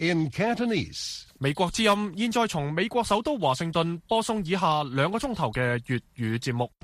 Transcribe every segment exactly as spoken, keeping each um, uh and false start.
in Cantonese. 美國之音現在從美國首都華盛頓播送以下兩個鐘頭嘅粵語節目。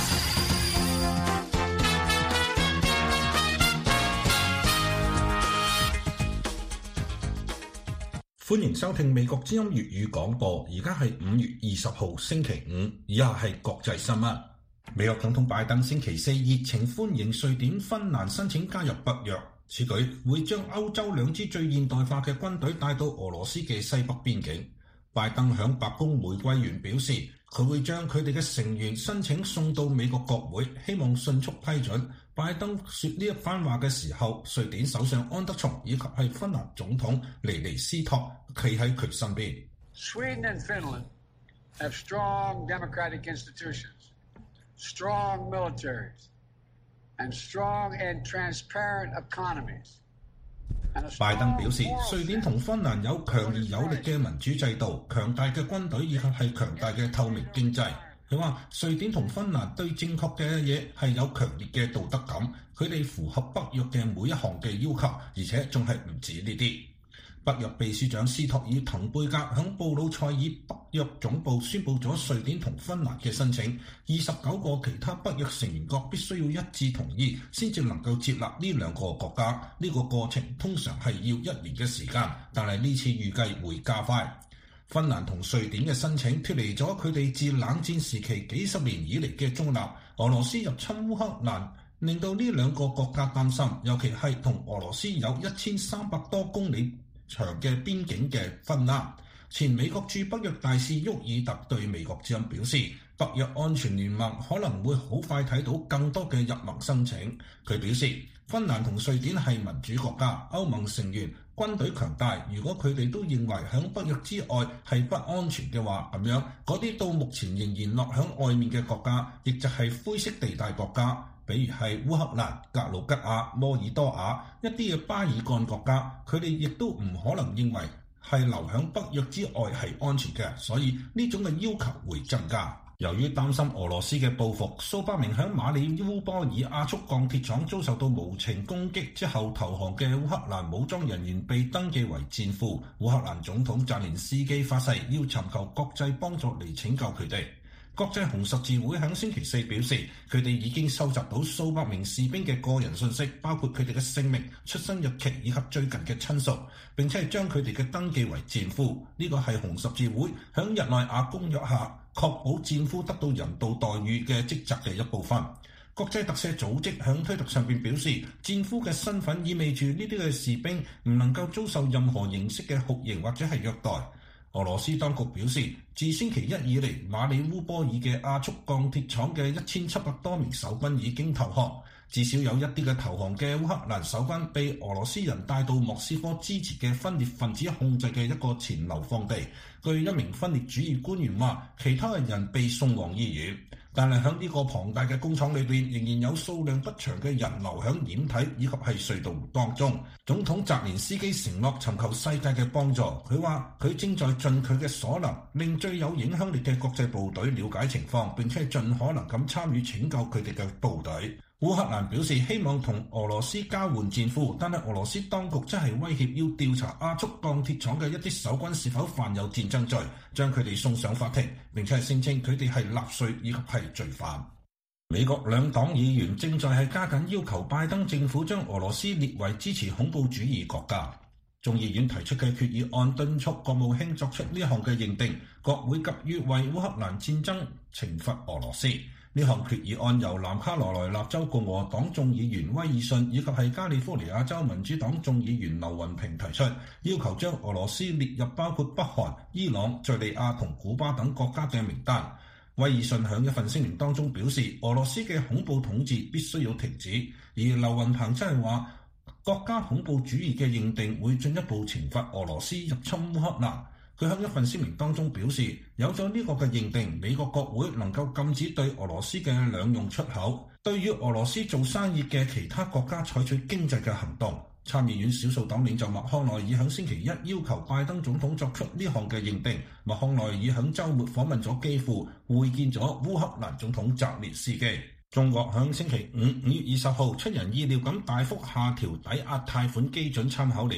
歡迎收聽美國之音粵語廣播，而家係五月二十號星期五，以下係國際新聞。美國總統拜登星期四熱情歡迎瑞典、芬蘭申請加入北約，此舉會將歐洲兩支最現代化嘅軍隊帶到俄羅斯嘅西北邊境。拜登向白宮玫瑰園表示，佢會將佢哋嘅成員申請送到美國國會，希望迅速批准。拜登說呢一番話嘅時候，瑞典首相安德松以及係芬蘭總統尼尼斯托企喺佢身邊。 Sweden and Finland have strong democratic institutions, strong militaries, and strong and transparent economies. 拜登表示，瑞典同芬蘭有強而有力嘅民主制度、強大嘅軍隊以及係強大嘅透明經濟。佢話瑞典同芬蘭對正確嘅嘢係有強烈嘅道德感，佢哋符合北約嘅每一項嘅要求，而且仲係唔止呢啲。北約秘書長斯托爾滕貝格響布魯塞爾北約總部宣布咗瑞典同芬蘭嘅申請，二十九個其他北約成員國必須要一致同意，先至能夠接納呢兩個國家。呢個過程通常係要一年嘅時間，但係呢次預計會加快。芬蘭同瑞典嘅申請脫離咗佢哋自冷戰時期幾十年以嚟嘅中立。俄羅斯入侵烏克蘭令到呢兩個國家擔心，尤其係同俄羅斯有一千三百多公里長嘅邊境嘅芬蘭。前美國駐北約大使沃爾特對美國之音表示，北約安全聯盟可能會好快睇到更多嘅入盟申請。佢表示，芬蘭同瑞典係民主國家，歐盟成員，軍隊強大。如果佢哋都認為響北約之外係不安全嘅話，咁樣嗰啲到目前仍然落響外面嘅國家，亦就係灰色地帶國家，比如係烏克蘭、格魯吉亞、摩爾多瓦一啲嘅巴爾幹國家，佢哋亦都唔可能認為係留響北約之外係安全嘅，所以呢種嘅要求會增加。由於擔心俄羅斯嘅報復，數百名響馬里烏波爾亞速鋼鐵廠遭受到無情攻擊之後投降嘅烏克蘭武裝人員被登記為戰俘。烏克蘭總統澤連斯基發誓要尋求國際幫助嚟拯救佢哋。國際紅十字會響星期四表示，佢哋已經收集到數百名士兵嘅個人信息，包括佢哋嘅姓名、出生日期以及最近嘅親屬，並且係將佢哋嘅登記為戰俘。呢個係紅十字會響日內瓦公約下確保戰俘得到人道待遇嘅職責嘅一部分。國際特赦組織響推特上邊表示，戰俘嘅身份意味住呢啲嘅士兵唔能夠遭受任何形式嘅酷刑或者係虐待。俄羅斯當局表示，自星期一以嚟，馬里烏波爾嘅亞速鋼鐵廠嘅一千七百多名守軍已經投降。至少有一啲嘅投降嘅烏克蘭守軍被俄羅斯人帶到莫斯科支持嘅分裂分子控制嘅一個前流放地。據一名分裂主義官員話，其他嘅人被送往醫院，但係喺呢個龐大嘅工廠裏邊，仍然有數量不詳嘅人流響掩體以及係隧道當中。總統澤連斯基承諾尋求世界嘅幫助，佢話佢正在盡佢嘅所能，令最有影響力嘅國際部隊了解情況，並且盡可能咁參與拯救佢哋嘅部隊。烏克蘭表示希望同俄羅斯交換戰俘，但係俄羅斯當局則係威脅要調查亞速鋼鐵廠嘅一啲守軍是否犯有戰爭罪，將佢哋送上法庭，並且係聲稱佢哋係納粹以及係罪犯。美國兩黨議員正在係加緊要求拜登政府將俄羅斯列為支持恐怖主義國家。眾議院提出嘅決議案敦促國務卿作出呢項嘅認定，國會急於為烏克蘭戰爭懲罰俄羅斯。呢項決議案由南卡羅來納州共和黨眾議員威爾遜以及係加利福尼亞州民主黨眾議員劉雲平提出，要求將俄羅斯列入包括北韓、伊朗、敘利亞同古巴等國家嘅名單。威爾遜喺一份聲明當中表示，俄羅斯嘅恐怖統治必須要停止，而劉雲平則係話，國家恐怖主義嘅認定會進一步懲罰俄羅斯入侵烏克蘭。佢喺一份聲明當中表示，有咗呢個嘅認定，美國國會能夠禁止對俄羅斯嘅兩用出口，對於俄羅斯做生意嘅其他國家採取經濟嘅行動。參議院少數黨領袖麥康奈爾喺星期一要求拜登總統作出呢項嘅認定。麥康奈爾喺週末訪問咗基輔，會見咗烏克蘭總統澤連斯基。中國喺星期五五月二十號出人意料咁大幅下調抵押貸款基準參考利率，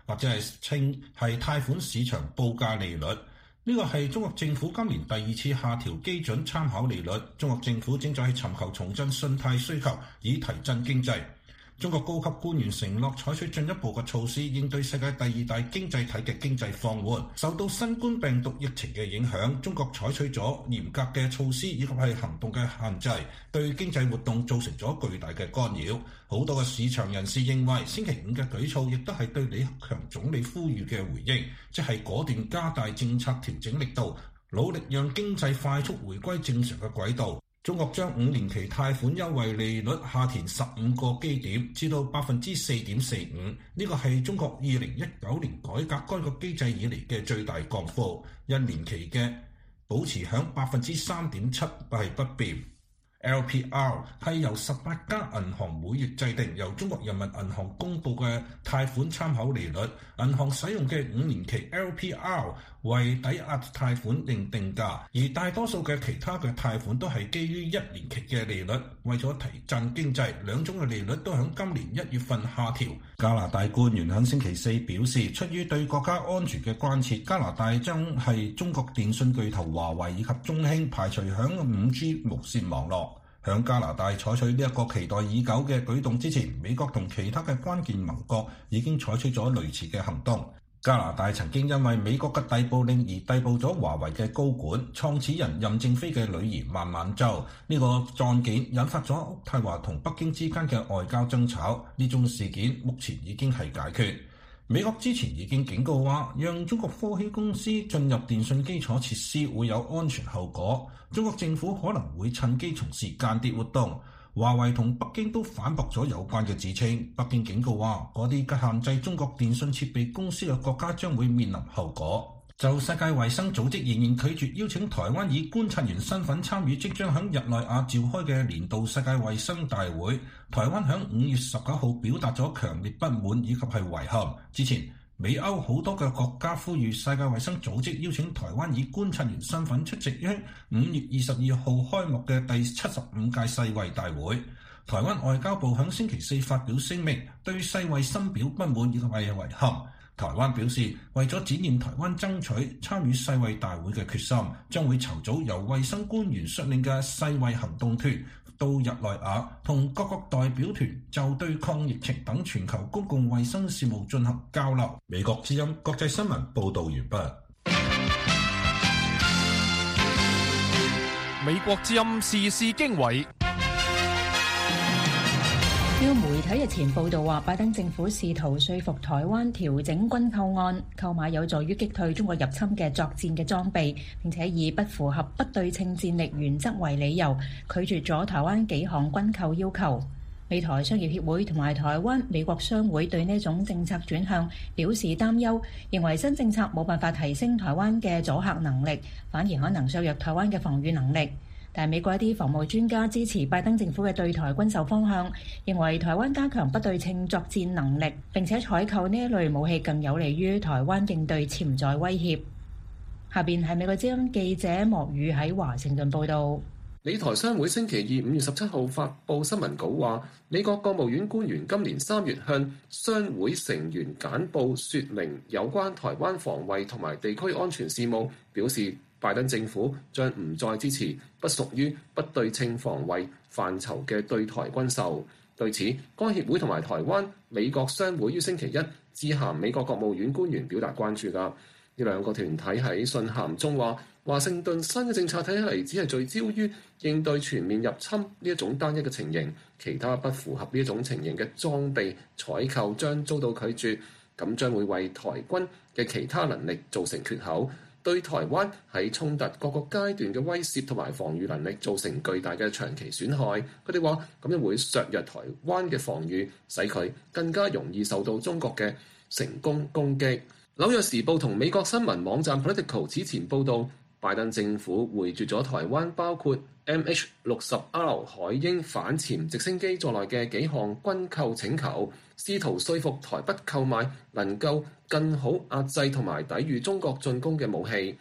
或者係稱係貸款市場報價利率。呢個係中國政府今年第二次下調基準參考利率。中國政府正在尋求重振信貸需求，以提振經濟。中國高級官員承諾採取進一步嘅措施，應對世界第二大經濟體嘅經濟放緩。受到新冠病毒疫情嘅影響，中國採取咗嚴格嘅措施以及係行動嘅限制，對經濟活動造成咗巨大嘅干擾。好多嘅市場人士認為，星期五嘅舉措亦都係對李克強總理呼籲嘅回應，即係果斷加大政策調整力度，努力讓經濟快速回歸正常嘅軌道。中國將五年期貸款優惠利率下調十五個基點，至到百分之四點四五。呢個係中國二零一九年改革該個機制以嚟嘅最大降幅。一年期嘅保持響百分之三點七係不變。L P R 係由十八家銀行每月制定，由中國人民銀行公布嘅貸款參考利率。銀行使用嘅五年期 L P R 為抵押貸款定定價，而大多數嘅其他嘅貸款都係基於一年期嘅利率。為咗提振經濟，兩種嘅利率都喺今年一月份下調。加拿大官員喺星期四表示，出於對國家安全嘅關切，加拿大將係中國電信巨頭華為以及中興排除響五 G 無線網絡。響加拿大採取呢一個期待已久嘅舉動之前，美國同其他嘅關鍵盟國已經採取咗類似嘅行動。加拿大曾經因為美國嘅逮捕令而逮捕咗華為嘅高管創始人任正非嘅女兒孟晚舟。呢個案件引發咗渥太華同北京之間嘅外交爭吵，呢種事件目前已經係解決。美國之前已經警告話，讓中國科技公司進入電信基礎設施會有安全後果，中國政府可能會趁機從事間諜活動。華為同北京都反駁咗有關嘅指稱。北京警告話，嗰啲限制中國電信設備公司嘅國家將會面臨後果。就世界衛生組織仍然拒絕邀請台灣以觀察員身份參與即將喺日內瓦召開嘅年度世界衛生大會，台灣喺五月十九號表達咗強烈不滿以及係遺憾。之前美歐好多嘅國家呼籲世界衛生組織邀請台灣以觀察員身份出席於五月二十二號開幕嘅第七十五屆世衛大會。台灣外交部喺星期四發表聲明，對世衛深表不滿以及係遺憾。台灣表示，為咗展現台灣爭取參與世衛大會嘅決心，將會籌組由衛生官員率領嘅世衛行動團到日內瓦，同各國代表團就對抗疫情等全球公共衛生事務進行交流。美國之音國際新聞報導完畢。 美國之音時事經緯。 有媒體日前報道話，拜登政府試圖說服台灣調整軍購案，購買有助於擊退中國入侵嘅作戰嘅裝備，並且以不符合不對稱戰力原則為理由，拒絕咗台灣幾項軍購要求。美台商業協會同埋台灣美國商會對呢種政策轉向表示擔憂，認為新政策冇辦法提升台灣嘅阻嚇能力，反而可能削弱台灣嘅防禦能力。但係美國一啲防務專家支持拜登政府嘅對台軍售方向，認為台灣加強不對稱作戰能力，並且採購呢一類武器更有利於台灣應對潛在威脅。下邊係美國之音記者莫宇喺華盛頓報導。 美台商會星期二五月十七號發布新聞稿話，美國國務院官員今年三月向商會成員簡報説明有關台灣防衛同埋地區安全事務，表示拜登政府將唔再支持不屬於不對稱防衛範疇嘅對台軍售。對此，該協會同埋台灣美國商會於星期一致函美國國務院官員表達關注㗎。呢兩個團體喺信函中話，華盛頓新嘅政策睇起嚟只係聚焦於應對全面入侵呢一種單一嘅情形，其他不符合呢一種情形嘅裝備採購將遭到拒絕，咁將會為台軍嘅其他能力造成缺口，對台灣喺衝突各個階段嘅威懾同埋防禦能力造成巨大嘅長期損害。佢哋話咁樣會削弱台灣嘅防禦，使佢更加容易受到中國嘅成功攻擊。紐約時報同美國新聞網站 Politico 此前報導，拜登政府回絕咗台灣包括 M H 六十 R 海鷹反潛直升機在內嘅幾項軍購請求，試圖說服台北購買能夠更好壓制同埋抵禦中國進攻嘅武器。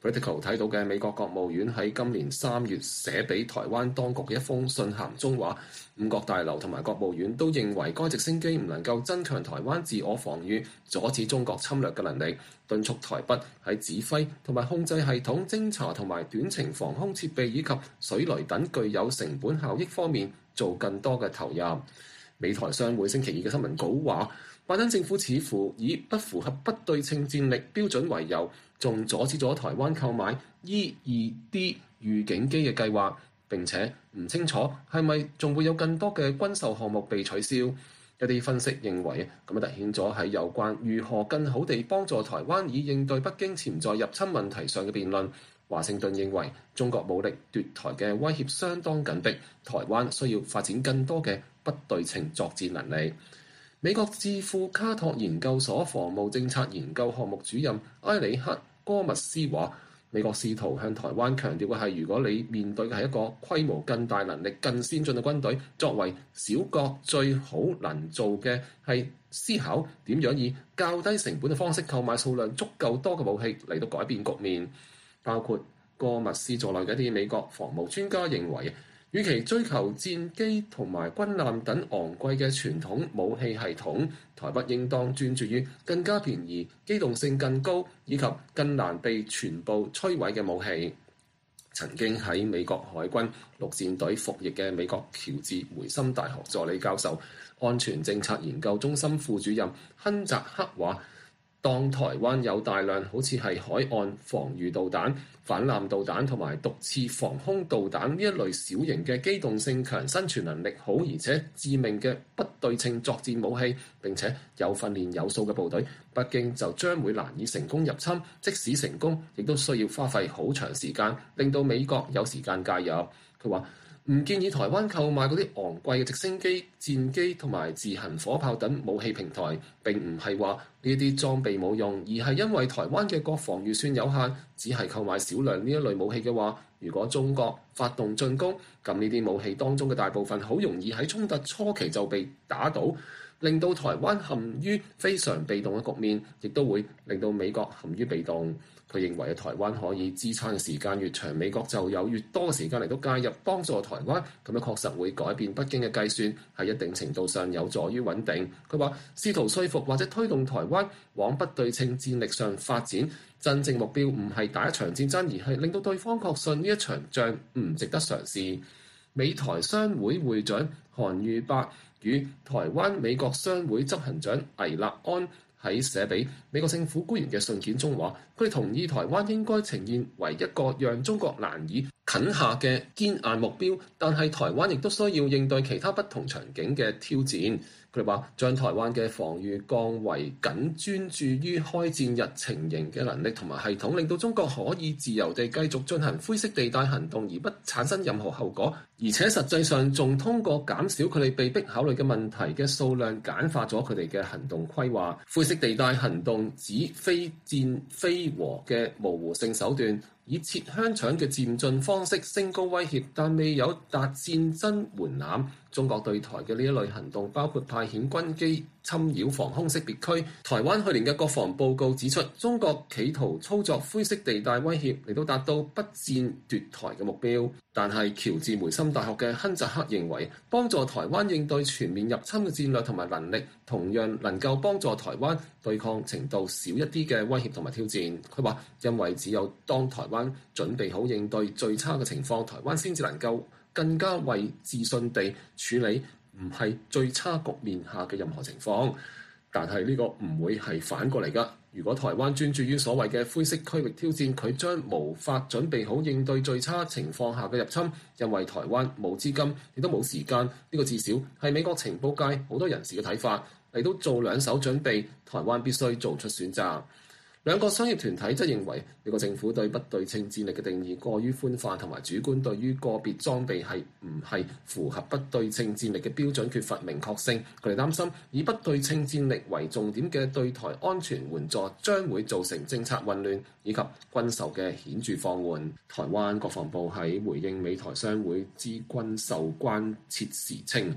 Politico 睇到嘅美國國務院喺今年三月寫俾台灣當局嘅一封信函中話，五角大樓同埋國務院都認為該直升機唔能夠增強台灣自我防禦、阻止中國侵略嘅能力，敦促台北喺指揮同埋控制系統、偵查同埋短程防空設備以及水雷等具有成本效益方面做更多嘅投入。美台商會星期二嘅新聞稿話，拜登政府似乎以不符合不對稱戰力標準為由，仲阻止咗台灣購買 E 二 D 預警機嘅計劃，並且唔清楚係咪仲會有更多嘅軍售項目被取消。一啲分析認為，咁樣凸顯咗喺有關如何更好地幫助台灣以應對北京潛在入侵問題上嘅辯論。華盛頓認為中國武力奪台嘅威脅相當緊迫，台灣需要發展更多嘅不對稱作戰能力。美國智庫卡托研究所防務政策研究項目主任埃里克戈密斯話，美國試圖向台灣強調嘅係，如果你面對嘅係一個規模更大、能力更先進嘅軍隊，作為小國最好能做嘅係思考點樣以較低成本嘅方式購買數量足夠多嘅武器嚟到改變局面。包括戈密斯在內嘅一啲美國防務專家認為，與其追求戰機同埋軍艦等昂貴嘅傳統武器系統，台北應當專注於更加便宜、機動性更高以及更難被全部摧毀嘅武器。曾經喺美國海軍陸戰隊服役嘅美國喬治梅森大學助理教授、安全政策研究中心副主任亨澤克話，當台灣有大量好似係海岸防禦導彈、反艦導彈同埋毒刺防空導彈呢一類小型嘅機動性強、生存能力好而且致命嘅不對稱作戰武器，並且有訓練有素嘅部隊，北京就將會難以成功入侵。即使成功，亦都需要花費好長時間，令到美國有時間介入。佢話唔建議台灣購買嗰啲昂貴嘅直升機、戰機同埋自行火炮等武器平台，並唔係話呢啲裝備冇用，而係因為台灣嘅國防預算有限，只係購買少量呢一類武器嘅話，如果中國發動進攻，咁呢啲武器當中嘅大部分好容易喺衝突初期就被打倒，令到台灣陷於非常被動嘅局面，亦都會令到美國陷於被動。佢認為台灣可以支撐嘅時間越長，美國就有越多嘅時間嚟到介入幫助台灣，咁樣確實會改變北京嘅計算，喺一定程度上有助於穩定。佢話試圖說服或者推動台灣往不對稱戰力上發展，真正目標唔係打一場戰爭，而係令到對方確信呢一場仗唔值得嘗試。美台商會會長韓裕伯與台灣美國商會執行長魏立安喺寫俾美國政府官員嘅信件中話，佢哋同意台灣應該呈現為一個讓中國難以啃下嘅堅硬目標，但係台灣亦都需要應對其他不同場景嘅挑戰。佢哋話將台灣嘅防禦降為僅專注於開戰日情形嘅能力同埋系統，令到中國可以自由地繼續進行灰色地帶行動而不產生任何後果，而且實際上仲通過減少佢哋被迫考慮嘅問題嘅數量，簡化咗佢哋嘅行動規劃。灰色地帶行動指非戰非和嘅模糊性手段，以切香腸嘅漸進方式升高威脅，但未有達戰爭門檻。中國對台嘅呢一類行動包括派遣軍機侵擾防空識別區。台灣去年嘅國防報告指出，中國企圖操作灰色地帶威脅嚟到達到不戰奪台嘅目標。但係喬治梅森大學嘅亨澤克認為，幫助台灣應對全面入侵嘅戰略同埋能力，同樣能夠幫助台灣對抗程度少一啲嘅威脅同埋挑戰。佢話，因為只有當台灣準備好應對最差嘅情況，台灣先至能夠更加為自信地處理唔係最差局面下嘅任何情況。但係呢個唔會係反過嚟㗎。如果台灣專注於所謂嘅灰色區域挑戰，佢將無法準備好應對最差情況下嘅入侵，因為台灣冇資金，亦都冇時間。呢個至少係美國情報界好多人士嘅睇法。嚟到做兩手準備，台灣必須做出選擇。兩個商業團體則認為，美國政府對不對稱戰力嘅定義過於寬泛，同埋主觀對於個別裝備係唔係符合不對稱戰力嘅標準缺乏明確性。佢哋擔心以不對稱戰力為重點嘅對台安全援助將會造成政策混亂以及軍售嘅顯著放緩。台灣國防部喺回應美台商會之軍售關切時稱，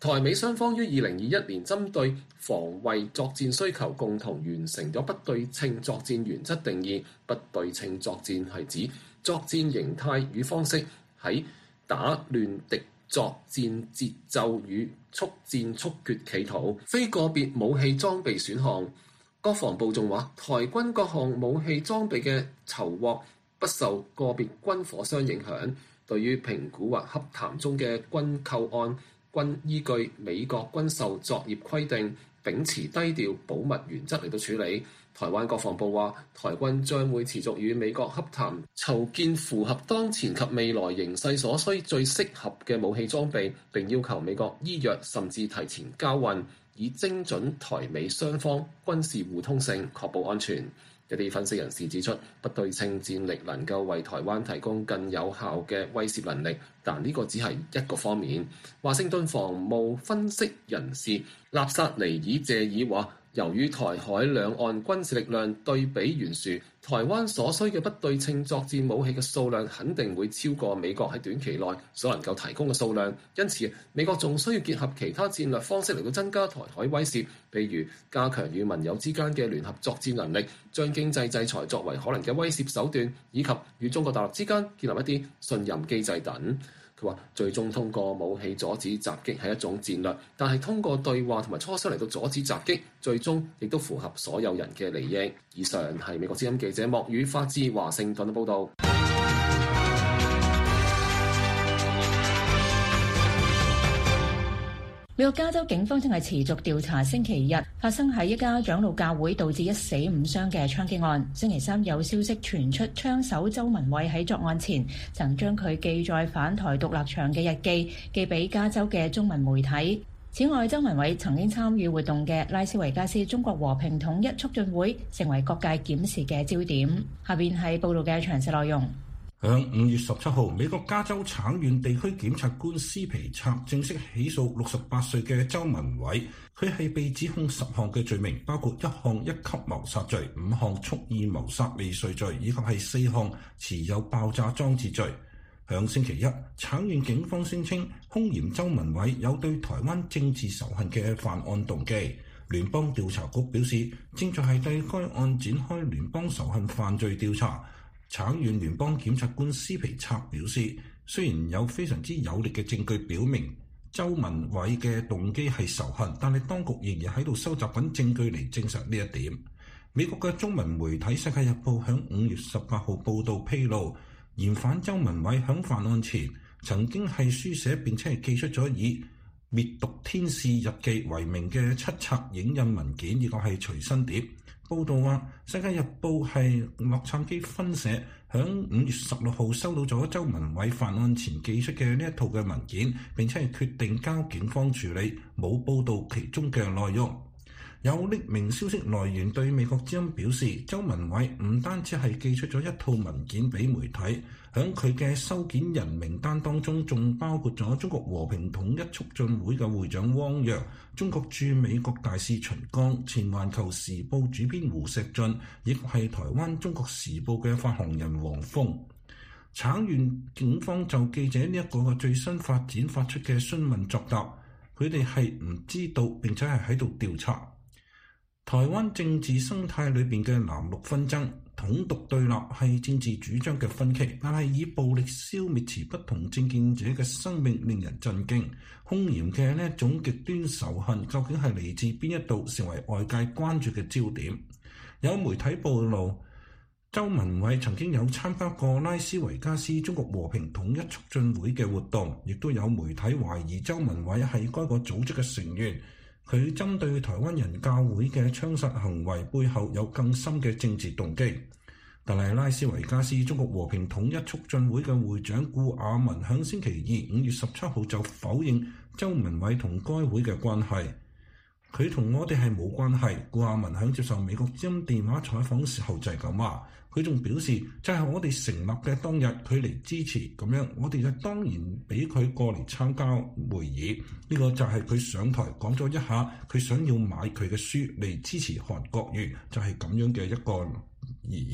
台美雙方於二零二一年針對防衛作戰需求共同完成咗不對稱作戰原則定義。不對稱作戰係指作戰形態與方式喺打亂敵作戰節奏與速戰速決企圖，非個別武器裝備選項。國防部仲話，台軍各項武器裝備嘅籌獲不受個別軍火商影響。對於評估或洽談中嘅軍購案，均依據美國軍售作業規定，秉持低調保密原則嚟到處理。台灣國防部話，台軍將會持續與美國洽談，籌建符合當前及未來形勢所需最適合嘅武器裝備，並要求美國依約甚至提前交運，以精準台美雙方軍事互通性，確保安全。一啲分析人士指出，不對稱戰力能夠為台灣提供更有效嘅威懾能力，但呢個只係一個方面。華盛頓防務分析人士納薩尼爾謝爾話，由於台海兩岸軍事力量對比懸殊，台灣所需嘅不對稱作戰武器嘅數量肯定會超過美國喺短期內所能夠提供嘅數量。因此，美國仲需要結合其他戰略方式嚟到增加台海威懾，譬如加強與盟友之間嘅聯合作戰能力，將經濟制裁作為可能嘅威懾手段，以及與中國大陸之間建立一啲信任機制等。佢話：最終通過武器阻止襲擊係一種戰略，但係通過對話同埋磋商嚟到阻止襲擊，最終亦都符合所有人嘅利益。以上係美國之音記者莫宇發自華盛頓嘅報導。 美國加州警方正係持續調查星期日發生喺一家長老教會導致一死五傷嘅槍擊案。星期三有消息傳出，槍手周文偉喺作案前曾將佢記載反台獨立場嘅日記寄俾加州嘅中文媒體。此外，周文偉曾經參與活動嘅拉斯維加斯中國和平統一促進會成為各界檢視嘅焦點。下邊係報道嘅詳細內容。 響五月十七號，美國加州橙縣地區檢察官斯皮策正式起訴六十八歲嘅周文偉，佢係被指控十項嘅罪名，包括一項一級謀殺罪、五項蓄意謀殺未遂罪，以及係四項持有爆炸裝置罪。響星期一，橙縣警方聲稱兇嫌周文偉有對台灣政治仇恨嘅犯案動機。聯邦調查局表示，正在係對該案展開聯邦仇恨犯罪調查。橙縣聯邦檢察官斯皮策表示，雖然有非常之有力嘅證據表明周文偉嘅動機係仇恨，但係當局仍然喺度收集緊證據嚟證實呢一點。美國嘅中文媒體《世界日報》響五月十八號報道披露，嫌犯周文偉響犯案前曾經係書寫並且係寄出咗以《滅毒天使日記》為名嘅七冊影印文件，以及係隨身碟。報道話，《世界日報》係洛杉磯分社響五月十六號收到咗周文偉犯案前寄出嘅呢一套嘅文件，並且係決定交警方處理，冇報導其中嘅內容。有匿名消息來源對美國之音表示，周文偉唔單止係寄出咗一套文件俾媒體，響佢嘅收件人名單當中仲包括咗中國和平統一促進會嘅會長汪洋、中國駐美國大使秦剛、前環球時報主編胡錫進，亦係台灣中國時報嘅發行人黃鳳。橙縣警方就記者呢一個嘅最新發展發出嘅詢問作答，佢哋係唔知道並且係喺度調查。台灣政治生態裏邊嘅藍綠紛爭、統獨對立係政治主張嘅分歧，但係以暴力消滅持不同政見者嘅生命令人震驚。兇嫌嘅呢一種極端仇恨究竟係嚟自邊一度，成為外界關注嘅焦點。有媒體暴露，周文偉曾經有參加過拉斯維加斯中國和平統一促進會嘅活動，亦都有媒體懷疑周文偉係該個組織嘅成員。佢針對台灣人教會嘅槍殺行為背後有更深嘅政治動機，但係拉斯維加斯中國和平統一促進會嘅會長顧亞文響星期二五月十七號就否認周文偉同該會嘅關係。佢同我哋係冇關係。顧亞文響接受美國之音電話採訪時候就係咁話。佢仲表示，就係我哋成立嘅當日，佢嚟支持咁樣，我哋就當然俾佢過嚟參加會議。呢個就係佢上台講咗一下，佢想要買佢嘅書嚟支持韓國瑜，就係咁樣嘅一個而已。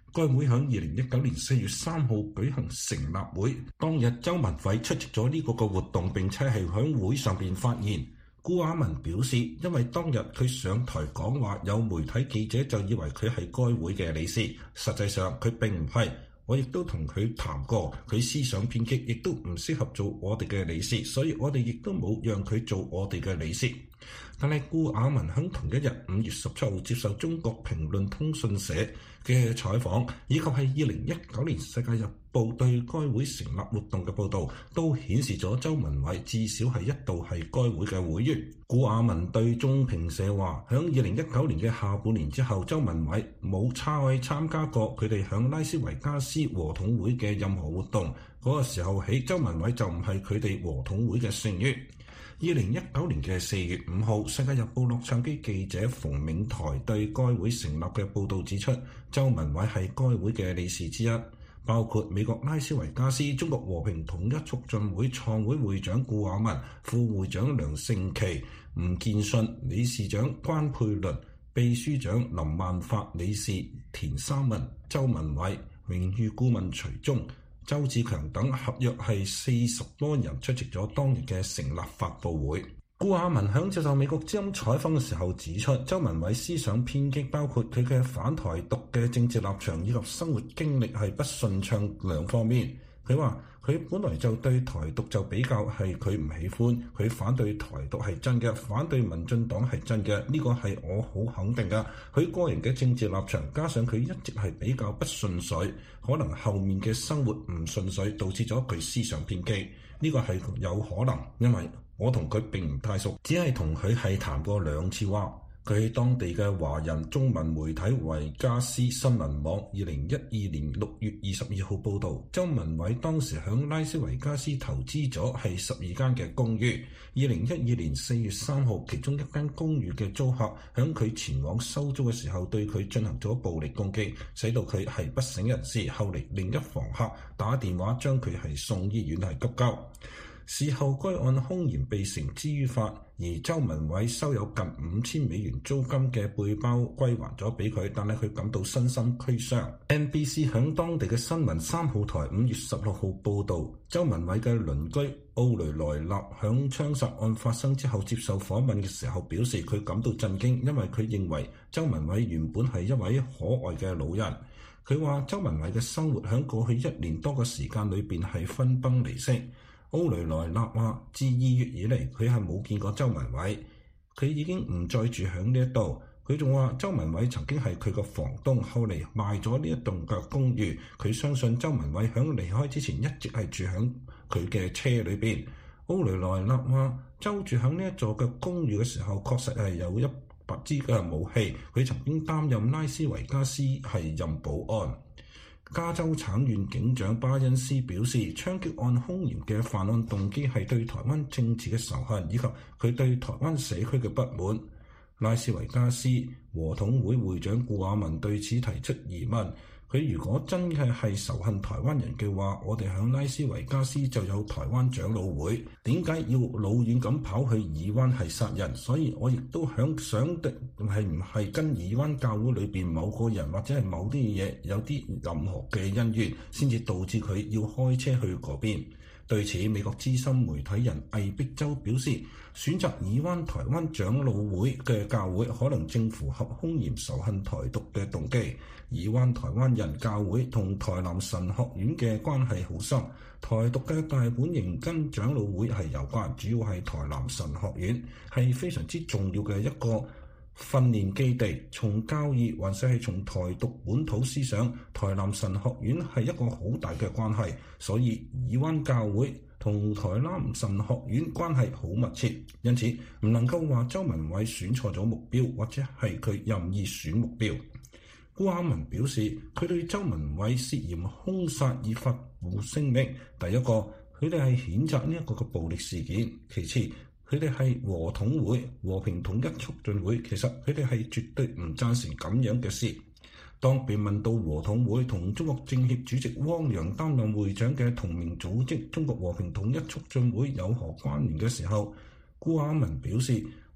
該會喺二零一九年四月三號舉行成立會，當日周文偉出席咗呢個個活動，並且係喺會上邊發言。顧雅文表示，因為當日佢上台講話，有媒體記者就以為佢係該會嘅理事，實際上佢並唔係。我亦都同佢談過，佢思想偏激，亦都唔適合做我哋嘅理事，所以我哋亦都冇讓佢做我哋嘅理事。但係顧雅文喺同一日五月十七號接受中國評論通訊社嘅採訪，以及係二零一九年世界日報對該會成立活動嘅報導，都顯示咗周文偉至少係一度係該會嘅會員。顧雅文對中評社話，喺二零一九年嘅下半年之後，周文偉冇參參加過佢哋響拉斯維加斯和統會嘅任何活動。嗰、那個時候起，周文偉就唔係佢哋和統會嘅成員。二零一九年嘅四月五號，《世界日報》洛杉磯記者馮銘台對該會成立嘅報導指出，周文偉係該會嘅理事之一，包括美國拉斯維加斯中國和平統一促進會創會會長顧雅文、副會長梁勝琪、吳建信、理事長關佩倫、秘書長林萬發、理事田三文、周文偉、榮譽顧問徐忠、周志強等，合約係四十多人出席咗當日嘅成立發佈會。顧雅文喺接受美國之音採訪嘅時候指出，周文偉思想偏激，包括佢嘅反台獨嘅政治立場以及生活經歷係不順暢兩方面。佢話佢本來就對台獨就比較係佢唔喜歡，佢反對台獨係真嘅，反對民進黨係真嘅，呢個係我好肯定㗎。佢個人嘅政治立場加上佢一直係比較不順遂，可能後面嘅生活唔順遂導致咗佢思想偏激，呢個係有可能，因為我同佢並唔太熟，只係同佢係談過兩次話。佢喺當地嘅華人中文媒體維加斯新聞網二零一二年六月二十二號報導，周文偉當時響拉斯維加斯投資咗係十二間嘅公寓。二零一二年四月三號，其中一間公寓嘅租客響佢前往收租嘅時候對佢進行咗暴力攻擊，使到佢係不省人事。後嚟另一房客打電話將佢係送醫院係急救。事後該案兇嫌被繩之於法，而周文偉收有近五千美元租金嘅背包歸還咗俾佢，但係佢感到身心俱傷。N B C 響當地嘅新聞三號台五月十六號報導，周文偉嘅鄰居奧雷萊納響槍殺案發生之後接受訪問嘅時候表示，佢感到震驚，因為佢認為周文偉原本係一位可愛嘅老人。佢話周文偉嘅生活響過去一年多嘅時間裏邊係分崩離析。奧雷萊納話：自二月以嚟，佢係冇見過周文偉，佢已經唔再住響呢一度。佢仲話周文偉曾經係佢個房東，後嚟賣咗呢一棟嘅公寓。佢相信周文偉響離開之前一直係住響佢嘅車裏邊。奧雷萊納話：周住響呢一座嘅公寓嘅時候，確實係有一百支嘅武器。佢曾經擔任拉斯維加斯係任保安。加州橙縣警長巴恩斯表示，槍擊案兇嫌嘅犯案動機係對台灣政治嘅仇恨，以及佢對台灣社區嘅不滿。拉斯維加斯和統會會長顧雅文對此提出疑問，佢如果真係係仇恨台灣人嘅話，我哋響拉斯維加斯就有台灣長老會，點解要老遠咁跑去爾灣係殺人？所以我亦都響想的係唔係跟爾灣教會裏邊某個人或者係某啲嘢有啲任何嘅恩怨，先至導致佢要開車去嗰邊。對此，美國資深媒體人魏碧洲表示，選擇爾灣台灣長老會嘅教會可能正符合兇嫌仇恨台獨嘅動機。爾灣台灣人教會同台南神學院嘅關係好深，台獨嘅大本營跟長老會係有關，主要係台南神學院係非常之重要嘅一個訓練基地，從教義還是係從台獨本土思想，台南神學院係一個好大嘅關係，所以爾灣教會同台南神學院關係好密切，因此唔能夠話周文偉選錯咗目標，或者係佢任意選目標。顧雅文表示，佢對周文偉涉嫌兇殺已發布聲明，第一個佢哋係譴責呢一個嘅暴力事件，其次佢哋係和統會和平統一促進會，其實佢哋係絕對唔贊成咁樣嘅事。當被問到和統會同中國政協主席汪洋擔任會長嘅同名組織中國和平統一促進會有何關聯嘅時候，顧雅文表示，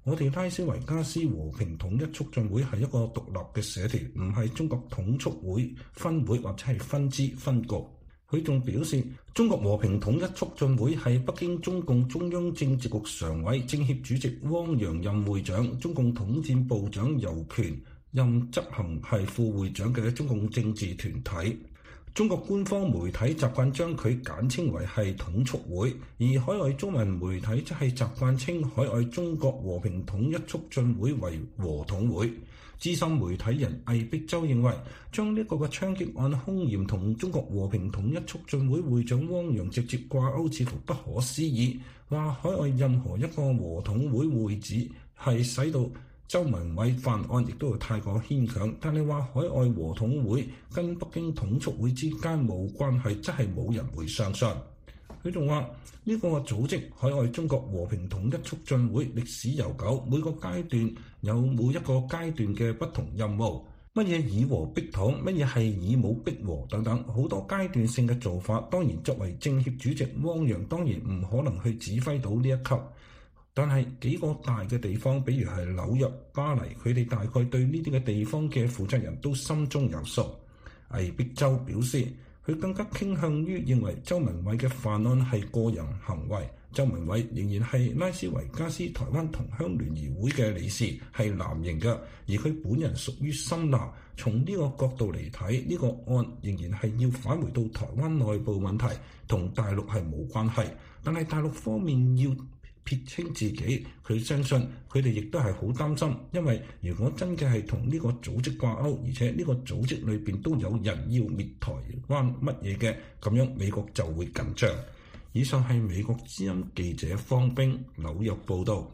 我哋拉斯維加斯和平統一促進會係一個獨立嘅社團，唔係中國統促會分會或者係分支分局。佢仲表示，中國和平統一促進會係北京中共中央政治局常委、政協主席汪洋任會長，中共統戰部長尤權任執行係副會長嘅中共政治團體。中國官方媒體習慣將佢簡稱為係統促會，而海外中文媒體則係習慣稱海外中國和平統一促進會為和統會。資深媒體人魏碧洲認為，將呢個嘅槍擊案兇嫌同中國和平統一促進會會長汪洋直接掛鈎，似乎不可思議。話海外任何一個和統會會址係使到周文偉犯案，亦都會太過牽強。但係話海外和統會跟北京統促會之間冇關係，真係冇人會相信。佢仲話呢個組織海外中國和平統一促進會歷史悠久，每個階段有每一個階段嘅不同任務，乜嘢以和逼統，乜嘢係以武逼和等等，好多階段性嘅做法。當然作為政協主席汪洋當然唔可能去指揮到呢一級，但係幾個大嘅地方，比如係紐約、巴黎，佢哋大概對呢啲嘅地方嘅負責人都心中有數。魏碧洲表示，佢更加傾向於認為周文偉嘅犯案係個人行為。周文偉仍然係拉斯維加斯台灣同鄉聯誼會嘅理事，係藍營嘅，而佢本人屬於深藍。從呢個角度嚟睇，呢個案仍然係要返回到台灣內部問題，同大陸係冇關係。但係大陸方面要撇清自己，佢相信佢哋亦都係好擔心，因為如果真嘅係同呢個組織掛鈎，而且呢個組織裏邊都有人要滅台灣乜嘢嘅，咁樣美國就會緊張。以上係美國之音記者方冰紐約報導。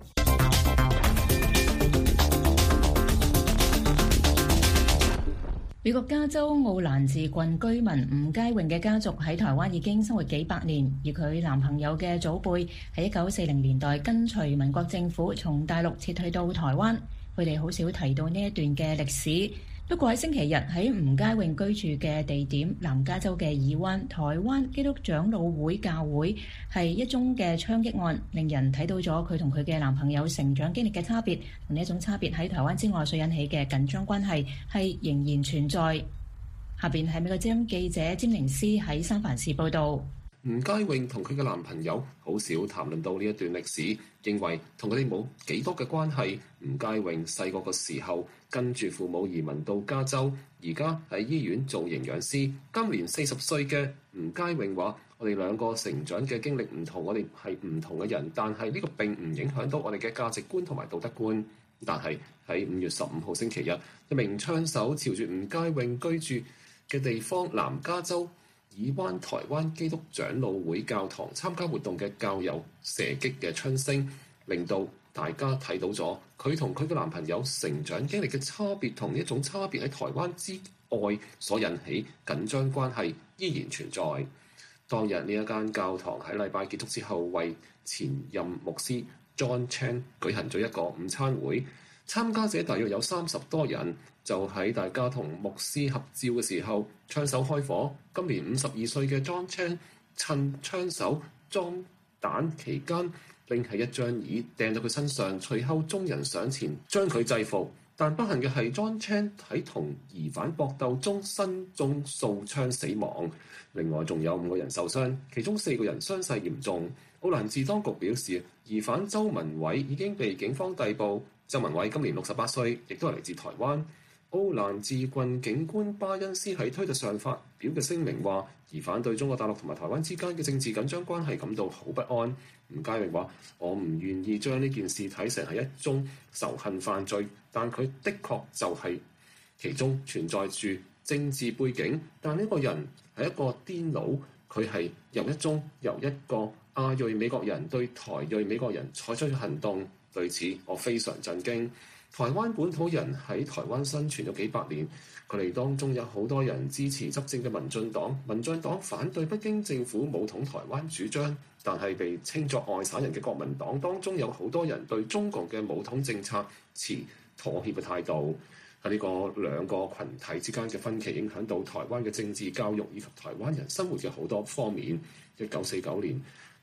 美國加州奧蘭治郡居民吳佳穎嘅家族喺台灣已經生活幾百年，而佢男朋友嘅祖輩喺一九四零年代跟隨民國政府從大陸撤退到台灣，佢哋好少提到呢一段嘅歷史。不過喺星期日喺吳佳穎居住嘅地點南加州嘅爾灣，台灣基督長老會教會係一宗嘅槍擊案，令人睇到咗佢同佢嘅男朋友成長經歷嘅差別，同呢一種差別喺台灣之外所引起嘅緊張關係係仍然存在。下邊係美國之音記者詹寧斯喺三藩市報導。 吳佳穎同佢嘅男朋友好少談論到呢一段歷史，認為同佢哋冇幾多嘅關係。吳佳穎細個嘅時候跟住父母移民到加州，而家喺醫院做營養師。今年四十歲嘅吳佳穎話：我哋兩個成長嘅經歷唔同，我哋係唔同嘅人，但係呢個並唔影響到我哋嘅價值觀同埋道德觀。但係喺五月十五號星期日，一名槍手朝住吳佳穎居住嘅地方南加州爾灣台灣基督長老會教堂參加活動嘅教友射擊嘅槍聲，令到大家睇到咗佢同佢嘅男朋友成長經歷嘅差別，同一種差別喺台灣之外所引起緊張關係依然存在。當日呢一間教堂喺禮拜結束之後，為前任牧師 John Chan 舉行咗一個午餐會，參加者大約有三十多人。就喺大家同牧師合照嘅時候，槍手開火。今年五十二歲嘅 John Chan 趁槍手裝彈期間，拎起一張椅掟到佢身上，隨後眾人上前將佢制服。但不幸嘅係 John Chan 喺同疑犯搏鬥中身中數槍死亡。另外仲有五個人受傷，其中四個人傷勢嚴重。奧蘭治當局表示，疑犯周文偉已經被警方逮捕。周文偉今年六十八歲，亦都係嚟自台灣。奧蘭治郡警官巴恩斯喺推特上發表嘅聲明話，疑犯對中國大陸同埋台灣之間嘅政治緊張關係感到好不安。吳佳穎話：我唔願意將呢件事睇成係一宗仇恨犯罪，但佢的確就係其中存在住政治背景。但呢個人係一個癲佬，佢係由一宗由一個亞裔美國人對台裔美國人採取嘅行動，對此我非常震驚。台灣本土人喺台灣生存咗幾百年，佢哋當中有好多人支持執政嘅民進黨，民進黨反對北京政府武統台灣主張，但係被稱作外省人嘅國民黨當中有好多人對中共嘅武統政策持妥協嘅態度。喺呢個兩個群體之間嘅分歧影響到台灣嘅政治教育以及台灣人生活嘅好多方面。一九四九年，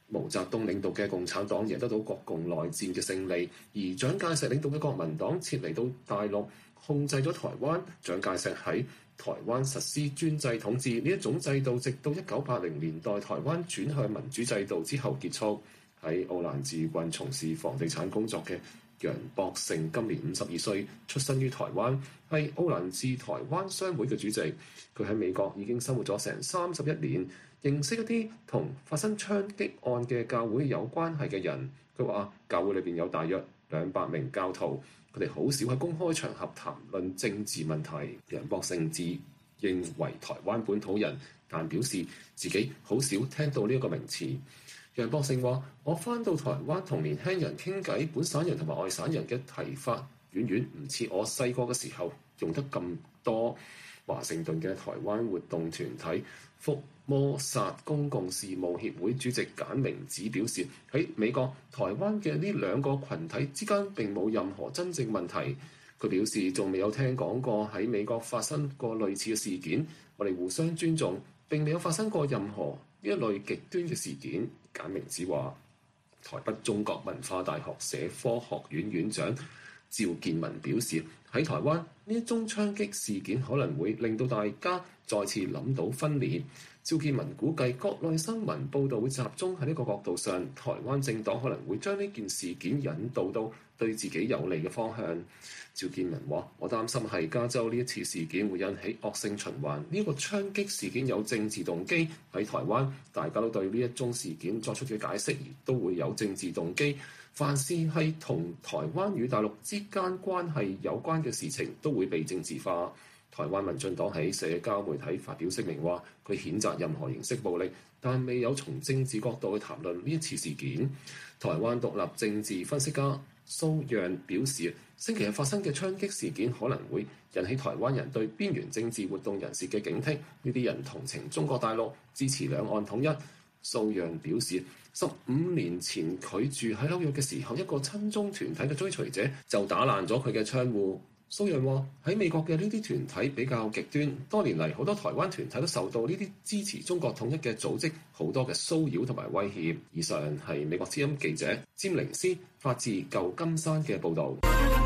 毛澤東領導嘅共產黨贏得到國共內戰嘅勝利，而蔣介石領導嘅國民黨撤離到大陸，控制咗台灣。蔣介石喺台灣實施專制統治，呢一種制度直到一九八零年代台灣轉向民主制度之後結束。喺奧蘭治郡從事房地產工作嘅楊博勝今年五十二歲，出生於台灣，係奧蘭治台灣商會嘅主席。佢喺美國已經生活咗成三十一年，認識一啲同發生槍擊案嘅教會有關係嘅人。佢話教會裏邊有大約兩百名教徒，佢哋好少喺公開場合談論政治問題。楊博勝自認為台灣本土人，但表示自己好少聽到呢一個名詞。楊博勝話：我返到台灣同年輕人傾偈，本省人同埋外省人嘅提法遠遠唔似我細個嘅時候用得咁多。華盛頓嘅台灣活動團體福摩薩公共事務協會主席簡明子表示，喺美國、台灣嘅呢兩個群體之間並冇任何真正問題。佢表示仲未有聽講過喺美國發生過類似嘅事件，我哋互相尊重，並未有發生過任何呢一類極端嘅事件。簡明子話，台北中國文化大學社科學院院長趙建文表示，喺台灣呢一宗槍擊事件可能會令到大家再次諗到分裂。趙建文估計國內新聞報導會集中喺呢個角度上，台灣政黨可能會將呢件事件引導到對自己有利嘅方向。趙建文話：我擔心係加州呢一次事件會引起惡性循環，呢、這個槍擊事件有政治動機。喺台灣，大家都對呢一宗事件作出嘅解釋，亦都會有政治動機。凡是係同台灣與大陸之間關係有關嘅事情，都會被政治化。台灣民進黨喺社交媒體發表聲明話，佢譴責任何形式暴力，但未有從政治角度去談論呢一次事件。台灣獨立政治分析家蘇漾表示，星期日發生嘅槍擊事件可能會引起台灣人對邊緣政治活動人士嘅警惕，呢啲人同情中國大陸，支持兩岸統一。蘇漾表示，十五年前佢住喺紐約嘅時候，一個親中團體嘅追隨者就打爛咗佢嘅窗戶。蘇漾話：喺美國嘅呢啲團體比較極端，多年嚟好多台灣團體都受到呢啲支持中國統一嘅組織好多嘅騷擾同埋威脅。以上係美國之音記者詹寧斯發自舊金山嘅報導。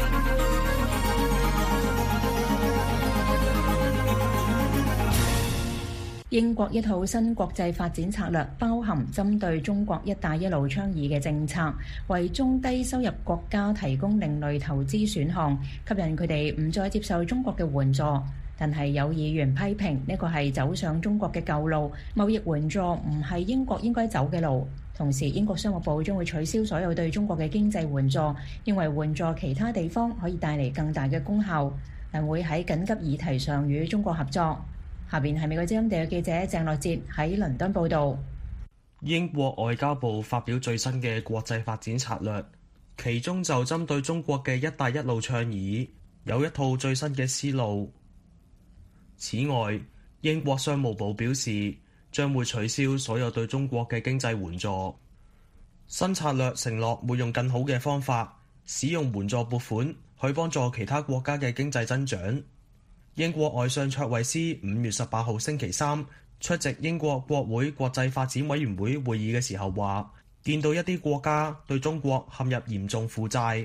英國一套新國際發展策略包含針對中國一帶一路倡議嘅政策，為中低收入國家提供另類投資選項，吸引佢哋唔再接受中國嘅援助。但係有議員批評呢個係走上中國嘅舊路，貿易援助唔係英國應該走嘅路。同時，英國商務部將會取消所有對中國嘅經濟援助，認為援助其他地方可以帶嚟更大嘅功效，但會喺緊急議題上與中國合作。下邊係美國之音地嘅記者鄭樂哲喺倫敦報導。 英國外交部發表最新嘅國際發展策略，其中就針對中國嘅一帶一路倡議有一套最新嘅思路。此外，英國商務部表示將會取消所有對中國嘅經濟援助。新策略承諾會用更好嘅方法使用援助撥款去幫助其他國家嘅經濟增長。英國外相卓慧思五月十八號星期三出席英國國會國際發展委員會會議嘅時候話，見到一啲國家對中國陷入嚴重負債。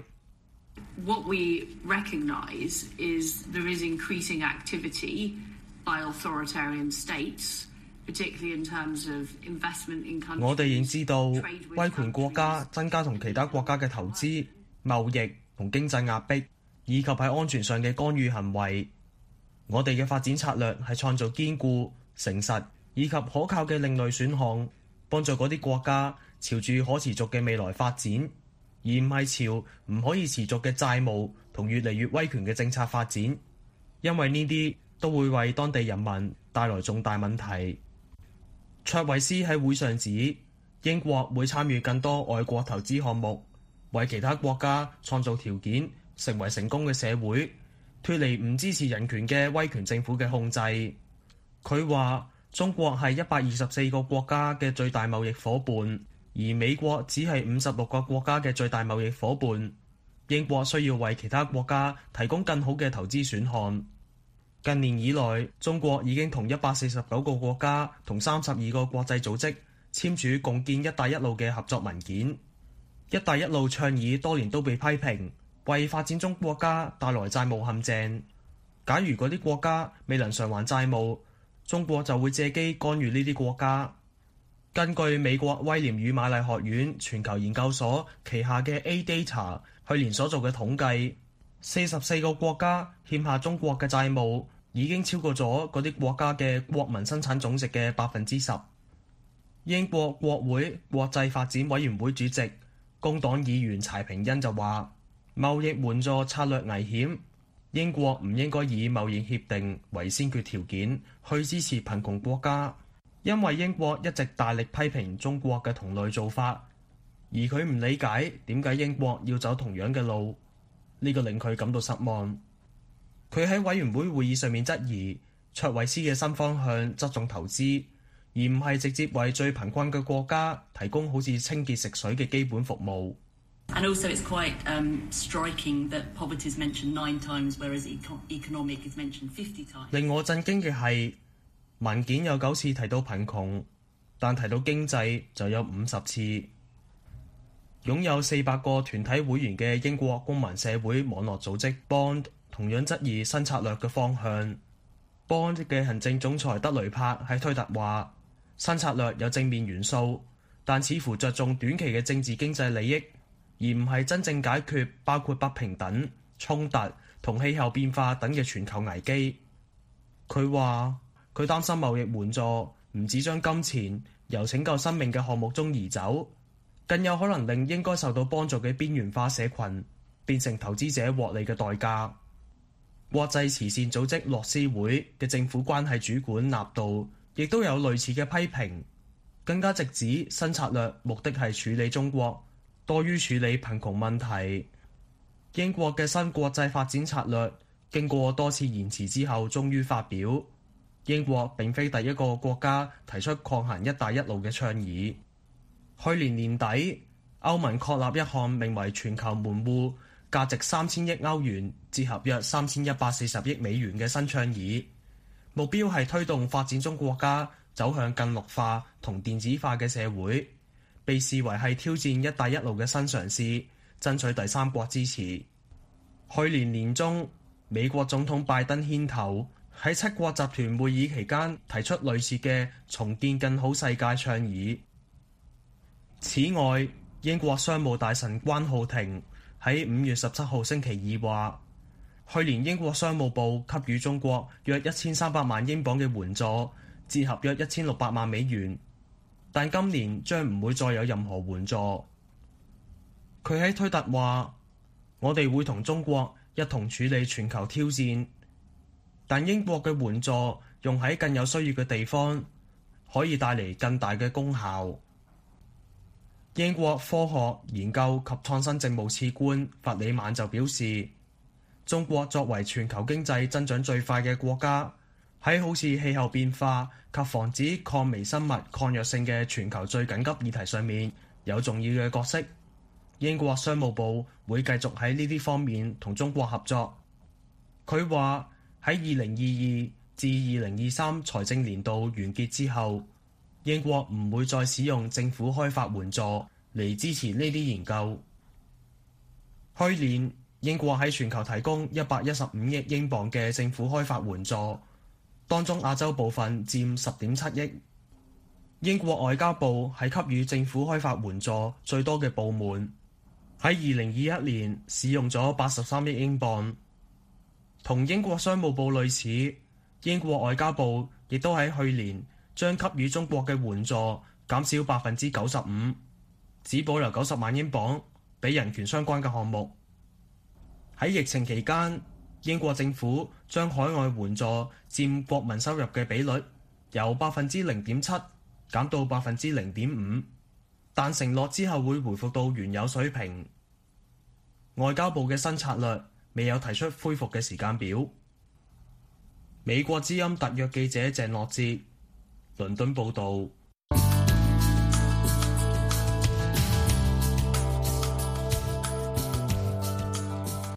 What we recognise is there is increasing activity by authoritarian states, particularly in terms of investment in countries. 我哋認知道威權國家增加同其他國家嘅投資、貿易同經濟壓迫，以及喺安全上嘅干預行為。我哋嘅發展策略係創造堅固、誠實以及可靠嘅另類選項，幫助嗰啲國家朝住可持續嘅未來發展，而唔係朝唔可以持續嘅債務同越嚟越威權嘅政策發展，因為呢啲都會為當地人民帶來重大問題。卓慧思喺會上指，英國會參與更多外國投資項目，為其他國家創造條件，成為成功嘅社會，脫離唔支持人權嘅威權政府嘅控制。佢話中國係一百二十四個國家嘅最大貿易夥伴，而美國只係五十六個國家嘅最大貿易夥伴。英國需要為其他國家提供更好嘅投資選項。近年以來，中國已經同一百四十九個國家同三十二個國際組織簽署共建一帶一路嘅合作文件。一帶一路倡議多年都被批評為發展中國家帶來債務陷阱。假如嗰啲國家未能償還債務，中國就會借機干預呢啲國家。根據美國威廉與瑪麗學院全球研究所旗下嘅 A Data 去年所做嘅統計，四十四個國家欠下中國嘅債務已經超過咗嗰啲國家嘅國民生產總值嘅百分之十。英國國會國際發展委員會主席工黨議員柴平恩就話：貿易援助策略危險，英國唔應該以貿易協定為先決條件去支持貧窮國家。因為英國一直大力批評中國嘅同類做法，而佢唔理解點解英國要走同樣嘅路，呢個令佢感到失望。佢喺委員會會議上面質疑卓慧思嘅新方向側重投資，而唔係直接為最貧困嘅國家提供好似清潔食水嘅基本服務。 And also it's quite um, striking that poverty is mentioned nine times, whereas economic is mentioned fifty times. 令我震驚嘅係，文件有九次提到貧窮，但提到經濟就有五十次。擁有四百個團體會員嘅英國公民社會網絡組織 Bond 同樣質疑新策略嘅方向。Bond 嘅行政總裁德雷柏喺推特話：新策略有正面元素，但似乎着重短期嘅政治經濟利益，而唔係真正解決包括不平等、衝突同氣候變化等嘅全球危機。佢話：佢擔心貿易援助唔止將金錢由拯救生命嘅項目中移走，更有可能令應該受到幫助嘅邊緣化社群變成投資者獲利嘅代價。國際慈善組織樂施會嘅政府關係主管納道亦都有類似嘅批評，更加直指新策略目的係處理中國多於處理貧窮問題。英國嘅新國際發展策略經過多次延遲之後終於發表。英國並非第一個國家提出抗衡一帶一路嘅倡議。去年年底，歐盟確立一項名為全球門戶，價值三千億歐元，折合約三千一百四十億美元嘅新倡議，目標係推動發展中國家走向更綠化同電子化嘅社會，被視為係挑戰一帶一路嘅新嘗試，爭取第三國支持。去年年中，美國總統拜登牽頭喺七國集團會議期間提出類似嘅重建更好世界倡議。此外，英國商務大臣關浩庭喺五月十七號星期二話，去年英國商務部給予中國約一千三百萬英鎊嘅援助，折合約一千六百萬美元，但今年將唔會再有任何援助。佢喺推特話：我哋會同中國一同處理全球挑戰。但英國嘅援助用喺更有需要嘅地方，可以帶嚟更大嘅功效。英國科學研究及創新政務次官弗里曼就表示，中國作為全球經濟增長最快嘅國家，喺好似氣候變化及防止抗微生物抗藥性嘅全球最緊急議題上面有重要嘅角色。英國商務部會繼續喺呢啲方面同中國合作。佢話，喺二零二二至二零二三財政年度完結之後，英國唔會再使用政府開發援助嚟支持呢啲研究。去年，英國喺全球提供一百一十五億英鎊嘅政府開發援助，當中亞洲部分佔十點七億。英國外交部係給予政府開發援助最多嘅部門，喺二零二一年使用咗八十三億英鎊。同英國商務部類似，英國外交部亦都喺去年將給予中國嘅援助減少百分之九十五，只保留九十萬英鎊俾人權相關嘅項目。喺疫情期間，英國政府將海外援助佔國民收入嘅比率由百分之零點七減到百分之零點五，但承諾之後會回復到原有水平。外交部嘅新策略未有提出恢復嘅時間表。美國之音特約記者鄭樂哲，倫敦報導。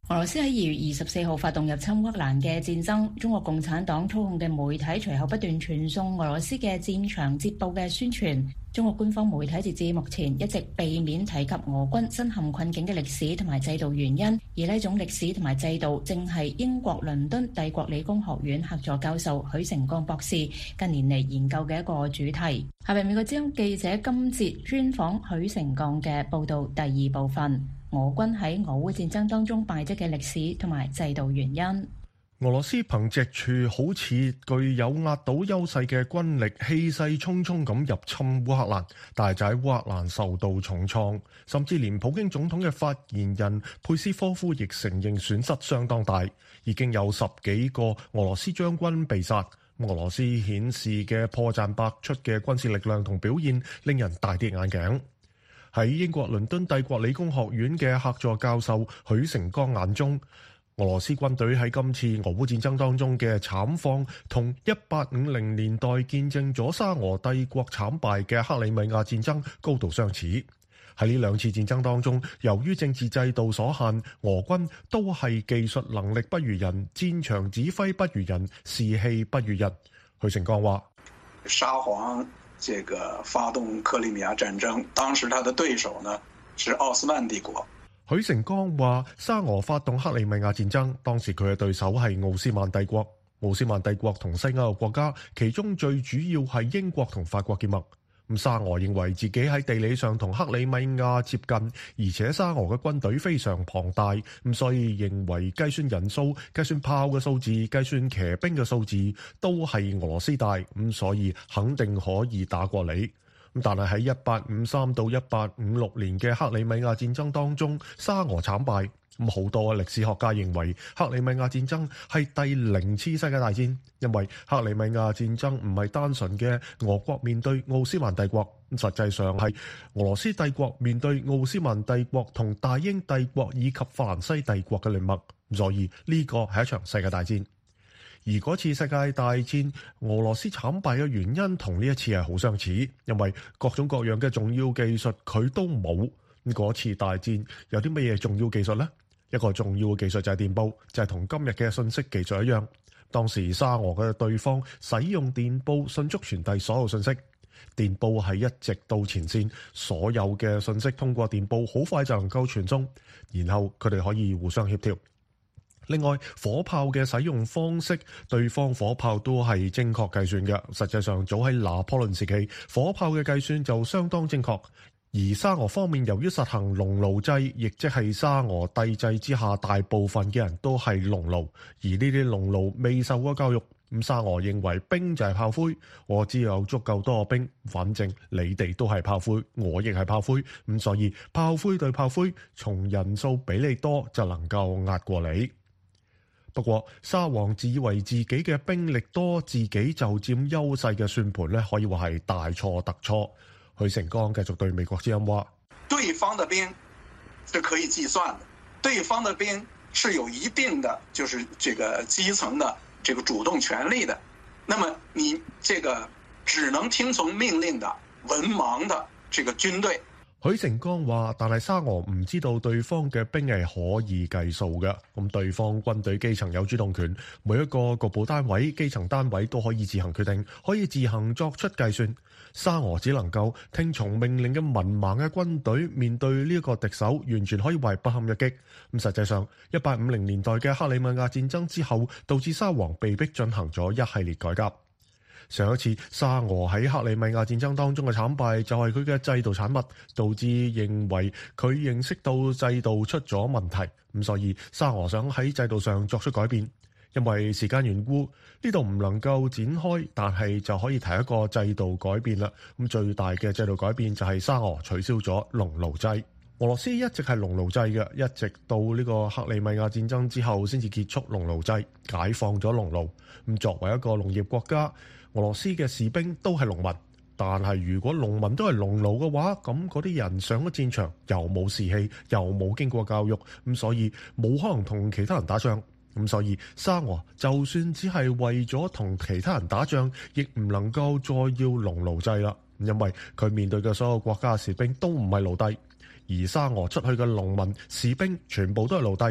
俄羅斯喺二月二十四號發動入侵烏克蘭嘅戰爭，中國共產黨操控嘅媒體隨後不斷傳送俄羅斯嘅戰場捷報嘅宣傳。中國官方媒體截至目前一直避免提及俄軍身陷困境嘅歷史同埋制度原因，而呢種歷史同埋制度正係英國倫敦帝國理工學院客座教授許成鋼博士近年嚟研究嘅一個主題。下面美國之音記者今節專訪許成鋼嘅報道第二部分。俄軍喺俄烏戰爭當中敗績嘅歷史同埋制度原因。 俄羅斯憑藉住好似具有壓倒優勢嘅軍力，氣勢沖沖咁入侵烏克蘭，但係就喺烏克蘭受到重創，甚至連普京總統嘅發言人佩斯科夫亦承認損失相當大，已經有十幾個俄羅斯將軍被殺。俄羅斯顯示嘅破綻百出嘅軍事力量同表現，令人大跌眼鏡。喺英國倫敦帝國理工學院嘅客座教授許成鋼眼中，俄羅斯軍隊喺今次俄烏戰爭當中嘅慘況，同一八五零年代見證咗沙俄帝國慘敗嘅克里米亞戰爭高度相似。喺呢兩次戰爭當中，由於政治制度所限，俄軍都係技術能力不如人，戰場指揮不如人，士氣不如人。許成鋼話： 沙皇這個發動克里米亞戰爭，當時他的對手呢是奧斯曼帝國。 許成鋼話：沙俄發動克里米亞戰爭，當時佢嘅對手係奧斯曼帝國。奧斯曼帝國同西歐嘅國家，其中最主要係英國同法國結盟。咁沙俄認為自己喺地理上同克里米亞接近，而且沙俄嘅軍隊非常龐大，咁所以認為計算人數、計算炮嘅數字、計算騎兵嘅數字都係俄羅斯大，咁所以肯定可以打過你。咁但係喺一八五三到一八五六年嘅克里米亞戰爭當中，沙俄慘敗。咁好多歷史學家認為克里米亞戰爭係第零次世界大戰，因為克里米亞戰爭唔係單純嘅俄國面對奧斯曼帝國，實際上係俄羅斯帝國面對奧斯曼帝國同大英帝國以及法蘭西帝國嘅聯盟，所以呢個係一場世界大戰。而嗰次世界大戰俄羅斯慘敗嘅原因同呢一次係好相似，因為各種各樣嘅重要技術佢都冇。嗰次大戰有啲乜嘢重要技術呢？一個重要嘅技術就係電報，就係同今日嘅信息技術一樣。當時沙俄嘅對方使用電報迅速傳遞所有信息，電報係一直到前線，所有嘅信息通過電報好快就能夠傳送，然後佢哋可以互相協調。另外，火炮嘅使用方式，對方火炮都係精確計算嘅。實際上，早喺拿破崙時期，火炮嘅計算就相當精確。而沙俄方面由於實行農奴制，亦即係沙俄帝制之下大部分嘅人都係農奴，而呢啲農奴未受過教育。咁沙俄認為兵就係炮灰，我只有足夠多個兵，反正你哋都係炮灰，我亦係炮灰，咁所以炮灰對炮灰，從人數比你多就能夠壓過你。不過沙皇自以為自己嘅兵力多，自己就佔優勢嘅算盤咧，可以話係大錯特錯。許成鋼繼續對美國之音話： 對方的兵是可以計算的，對方的兵是有一定的就是這個基層的這個主動權力的，那麼你這個只能聽從命令的文盲的這個軍隊。 許成鋼話：但係沙俄唔知道對方嘅兵係可以計數嘅，咁對方軍隊基層有主動權，每一個局部單位、基層單位都可以自行決定，可以自行作出計算。沙俄只能夠聽從命令嘅文盲嘅軍隊，面對呢一個敵手，完全可以話不堪一擊。咁實際上，一八五零年代嘅克里米亞戰爭之後，導致沙皇被迫進行咗一系列改革。上一次沙俄喺克里米亞戰爭當中嘅慘敗，就係佢嘅制度產物，導致認為佢認識到制度出咗問題，咁所以沙俄想喺制度上作出改變。因為時間緣故，呢度唔能夠展開，但係就可以提一個制度改變啦。咁最大嘅制度改變就係沙俄取消咗農奴制。俄羅斯一直係農奴制嘅，一直到呢個克里米亞戰爭之後先至結束農奴制，解放咗農奴。咁作為一個農業國家，俄羅斯嘅士兵都係農民。但係如果農民都係農奴嘅話，咁嗰啲人上咗戰場又冇士氣，又冇經過教育，咁所以冇可能同其他人打仗。咁所以沙俄就算只係為咗同其他人打仗，亦唔能夠再要農奴制啦，因為佢面對嘅所有國家士兵都唔係奴隸，而沙俄出去嘅農民士兵全部都係奴隸。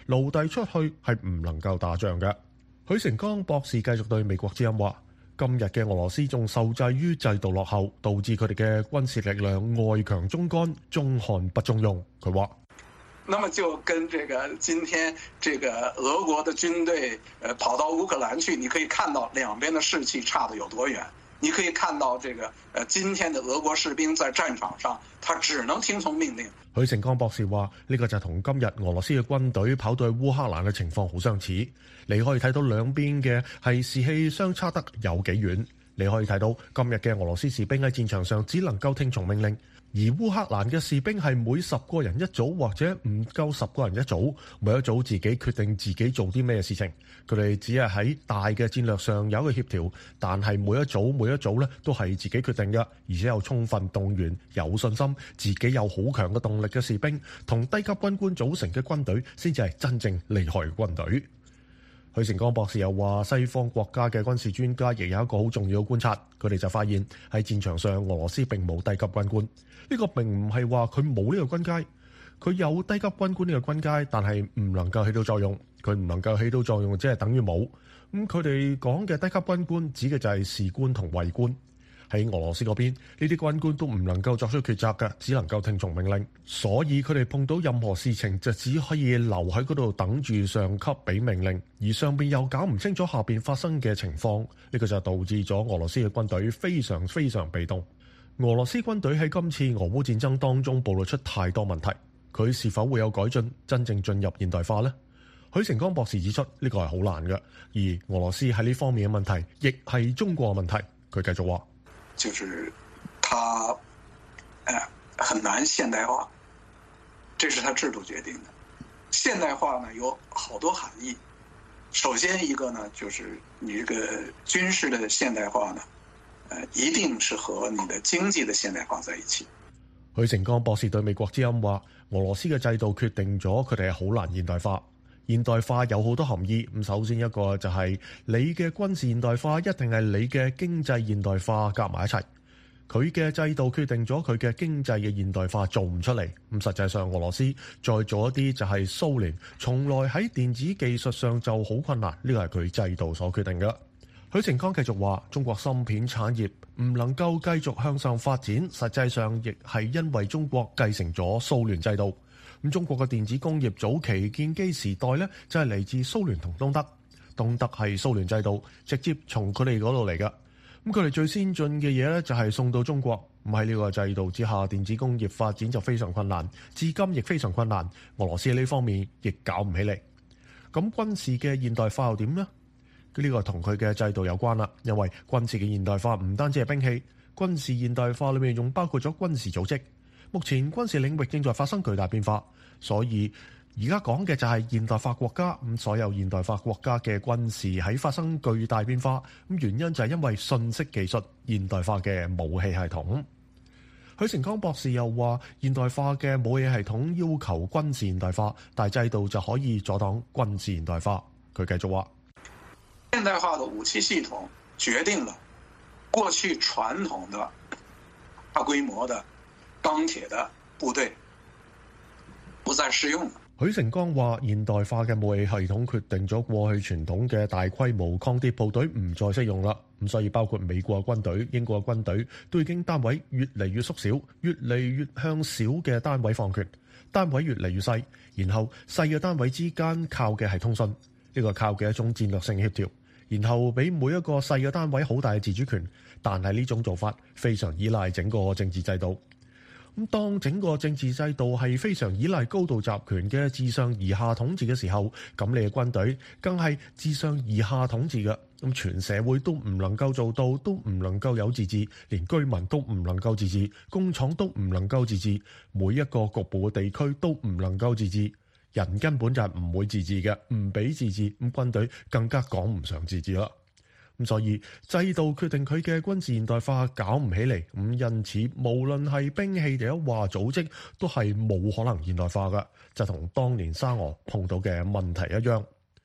奴隸出去係唔能夠打仗嘅。許成江博士繼續對美國之音話：今日嘅俄羅斯仲受制於制度落後，導致佢哋嘅軍事力量外強中乾，中看不中用。佢話： 那麼就跟這個今天這個俄國的軍隊，呃，跑到烏克蘭去，你可以看到兩邊的士氣差得有多遠。你可以看到這個，呃，今天的俄國士兵在戰場上，他只能聽從命令。 許成江博士話：呢個就同今日俄羅斯嘅軍隊跑到去烏克蘭嘅情況好相似。你可以睇到兩邊嘅係士氣相差得有幾遠。你可以睇到今日嘅俄羅斯士兵喺戰場上只能夠聽從命令。而烏克蘭嘅士兵係每十個人一組或者唔夠十個人一組，每一組自己決定自己做啲咩事情。佢哋只係喺大嘅戰略上有一個協調，但係每一組每一組咧都係自己決定嘅，而且有充分動員、有信心、自己有好強嘅動力嘅士兵，同低級軍官組成嘅軍隊先至係真正厲害嘅軍隊。許成江博士又話：西方國家嘅軍事專家亦有一個好重要嘅觀察，佢哋就發現喺戰場上俄羅斯並冇低級軍官。呢個並唔係話佢冇呢個軍階，佢有低級軍官呢個軍階，但係唔能夠起到作用。佢唔能夠起到作用，即係等於冇。咁佢哋講嘅低級軍官指嘅就係士官同尉官。喺俄羅斯嗰邊，呢啲軍官都唔能夠作出抉擇嘅，只能夠聽從命令。所以佢哋碰到任何事情就只可以留喺嗰度等住上級俾命令，而上邊又搞唔清楚下邊發生嘅情況。呢個就導致咗俄羅斯嘅軍隊非常非常被動。俄羅斯軍隊喺今次俄烏戰爭當中暴露出太多問題，佢是否會有改進，真正進入現代化呢？許成江博士指出，呢個係好難嘅，而俄羅斯喺呢方面嘅問題亦係中國嘅問題。佢繼續話： 就是他，呃，很難現代化，這是他制度決定的。現代化呢有好多含義，首先一個呢，就是你這個軍事的現代化呢，呃，一定是和你的經濟的現代化在一起。 許成江博士對美國之音話：俄羅斯嘅制度決定咗佢哋係好難現代化。現代化有好多含義，咁首先一個就係你嘅軍事現代化一定係你嘅經濟現代化夾埋一齊。佢嘅制度決定咗佢嘅經濟嘅現代化做唔出嚟。咁實際上俄羅斯再做一啲就係蘇聯，從來喺電子技術上就好困難，呢個係佢制度所決定嘅。許成江繼續話：中國芯片產業唔能夠繼續向上發展，實際上亦係因為中國繼承咗蘇聯制度。咁中國嘅電子工業早期建基時代咧，就係嚟自蘇聯同東德。東德係蘇聯制度，直接從佢哋嗰度嚟㗎。咁佢哋最先進嘅嘢咧，就係送到中國。咁喺呢個制度之下，電子工業發展就非常困難，至今亦非常困難。俄羅斯喺呢方面亦搞唔起嚟。咁軍事嘅現代化又點呢？呢個同佢嘅制度有關啦。因為軍事嘅現代化唔單止係兵器，軍事現代化裏面仲包括咗軍事組織。目前軍事領域正在發生巨大變化，所以而家講嘅就係現代化國家。咁所有現代化國家嘅軍事喺發生巨大變化，咁原因就係因為信息技術現代化嘅武器系統。許成江博士又話，現代化嘅武器系統要求軍事現代化，但制度就可以阻擋軍事現代化。佢繼續話： 現代化的武器系統決定了過去傳統的大規模的鋼鐵的部隊不再適用了。 許成江話：現代化嘅武器系統決定咗過去傳統嘅大規模鋼鐵部隊唔再適用啦。咁所以包括美國軍隊、英國軍隊都已經單位越嚟越縮小，越嚟越向小嘅單位放權，單位越嚟越細，然後細嘅單位之間靠嘅係通訊，呢個靠嘅一種戰略性協調，然後俾每一個細嘅單位好大嘅自主權。但係呢種做法非常依賴整個政治制度。咁當整個政治制度係非常依賴高度集權嘅自上而下統治嘅時候，咁你嘅軍隊更係自上而下統治嘅。咁全社會都唔能夠做到，都唔能夠有自治，連居民都唔能夠自治，工廠都唔能夠自治，每一個局部嘅地區都唔能夠自治。人根本就係唔會自治嘅，唔俾自治，咁軍隊更加講唔上自治啦。咁所以制度決定佢嘅軍事現代化搞唔起嚟，咁因此無論係兵器定係話組織都係冇可能現代化嘅，就同當年沙俄碰到嘅問題一樣。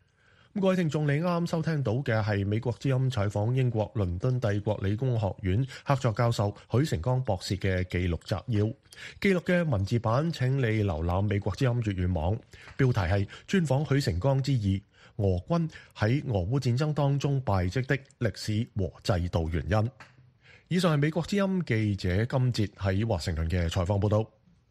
各位聽眾，你啱啱收聽到嘅係美國之音採訪英國倫敦帝國理工學院客座教授許成剛博士嘅記錄摘要。記錄嘅文字版請你瀏覽美國之音粵語網，標題係專訪許成剛之二：俄軍喺俄烏戰爭當中敗績的歷史和制度原因。以上係美國之音記者金哲喺華盛頓嘅採訪報道。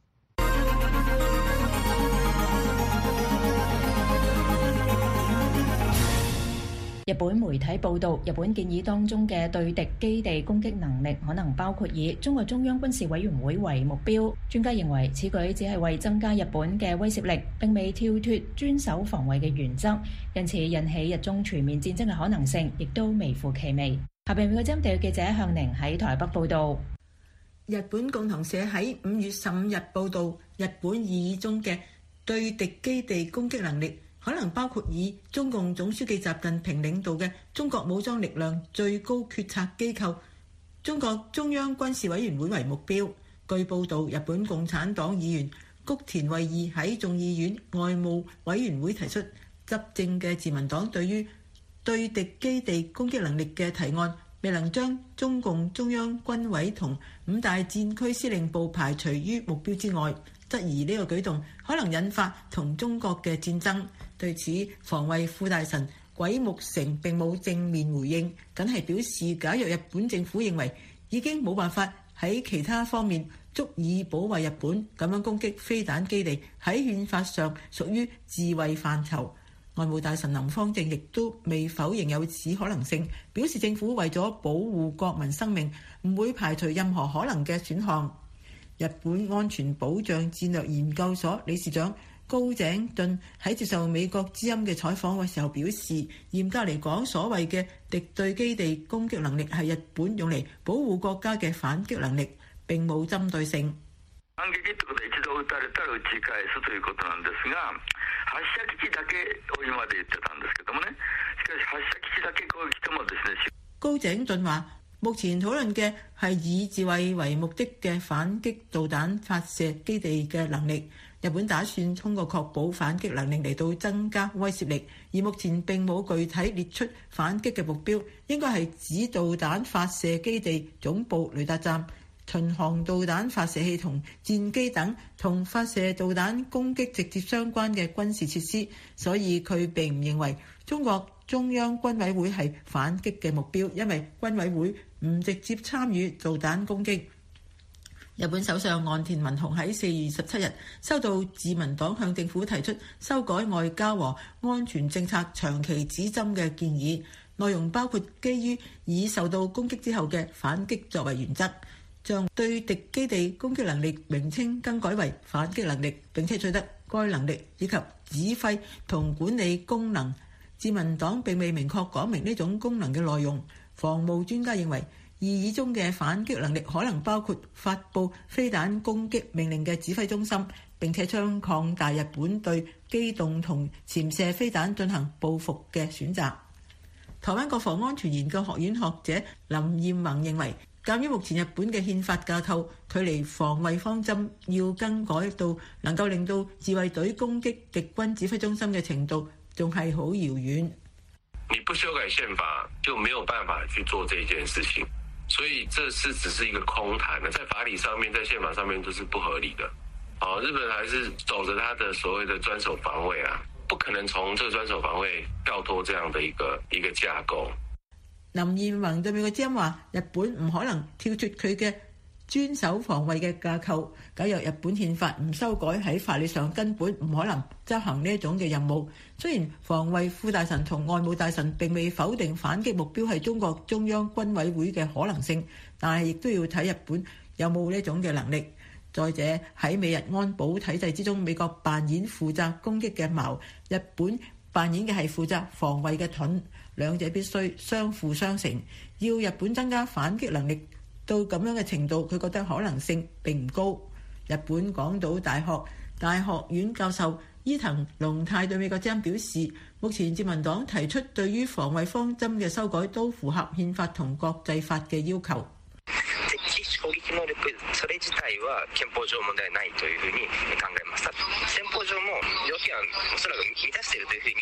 日本媒體報道，日本建議當中嘅對敵基地攻擊能力可能包括以中國中央軍事委員會為目標。專家認為此舉只係為增加日本嘅威懾力，並未跳脫專守防衛嘅原則，因此引起日中全面戰爭嘅可能性亦都微乎其微。下邊美國之音地記者向寧喺台北報道。 日本共同社喺五月十五日報道，日本擬議中嘅對敵基地攻擊能力可能包括以中共總書記習近平領導嘅中國武裝力量最高決策機構中國中央軍事委員會為目標。據報道，日本共產黨議員谷田惠二喺眾議院外務委員會提出執政嘅自民黨對於對敵基地攻擊能力嘅提案，未能將中共中央軍委同五大戰區司令部排除於目標之外，質疑呢個舉動可能引發同中國嘅戰爭。對此，防衛副大臣鬼木成並冇正面回應，僅係表示假若日本政府認為已經冇辦法喺其他方面足以保衛日本，咁樣攻擊飛彈基地喺憲法上屬於自衛範疇。外務大臣林芳正亦都未否認有此可能性，表示政府為咗保護國民生命，唔會排除任何可能嘅選項。日本安全保障戰略研究所理事長高井俊喺接受美國之音嘅採訪嘅時候表示，嚴格嚟講，所謂嘅敵對基地攻擊能力係日本用嚟保護國家嘅反擊能力，並冇針對性。 反撃ってことは一度撃たれたら撃ち返すということなんですが、発射基地だけを今まで言ってたんですけどもね。しかし発射基地だけ攻撃してもですね。 高井俊話：目前討論嘅係以自衛為目的嘅反擊導彈發射基地嘅能力。日本打算通過確保反擊能力嚟到增加威懾力，而目前並冇具體列出反擊嘅目標，應該係指導彈發射基地總部、雷達站、巡航導彈發射器同戰機等同發射導彈攻擊直接相關嘅軍事設施，所以佢並唔認為中國中央軍委會係反擊嘅目標，因為軍委會唔直接參與導彈攻擊。日本首相岸田文雄喺四月二十七日收到自民黨向政府提出修改外交和安全政策長期指針嘅建議，內容包括基於已受到攻擊之後嘅反擊作為原則，將對敵基地攻擊能力名稱更改為反擊能力，並且取得該能力以及指揮同管理功能。自民黨並未明確講明呢種功能嘅內容。防務專家認為，擬議中嘅反擊能力可能包括發布飛彈攻擊命令嘅指揮中心，並且將擴大日本對機動同潛射飛彈進行報復嘅選擇。台灣國防安全研究學院學者林彥宏認為，鑑於目前日本嘅憲法架構，距離防衛方針要更改到能夠令到自衛隊攻擊敵軍指揮中心嘅程度，仲係好遙遠。 你不修改憲法，就沒有辦法去做這件事情。所以這是只是一個空談的，在法理上面，在憲法上面都是不合理的。哦，日本還是走着他的所謂的專守防衛啊，不可能從這個專守防衛跳脫這樣的一個一個架構。 林彥宏對美國之音話：日本唔可能跳脫佢嘅專守防衛嘅架構。假如日本憲法唔修改，喺法律上根本唔可能執行呢一種嘅任務。雖然防衛副大臣同外務大臣並未否定反擊目標係中國中央軍委會嘅可能性，但係亦都要睇日本有冇呢種嘅能力。再者，喺美日安保體制之中，美國扮演負責攻擊嘅矛，日本扮演嘅係負責防衛嘅盾，兩者必須相輔相成。要日本增加反擊能力到咁樣嘅程度，佢覺得可能性並唔高。日本廣島大學大學院教授伊藤龍太對美國之音表示，目前自民黨提出對於防衛方針嘅修改都符合憲法同國際法嘅要求。 敵基地攻撃能力それ自體は憲法上問題ないというふうに考えます。憲法上も要件はおそらく満たしているというふうに。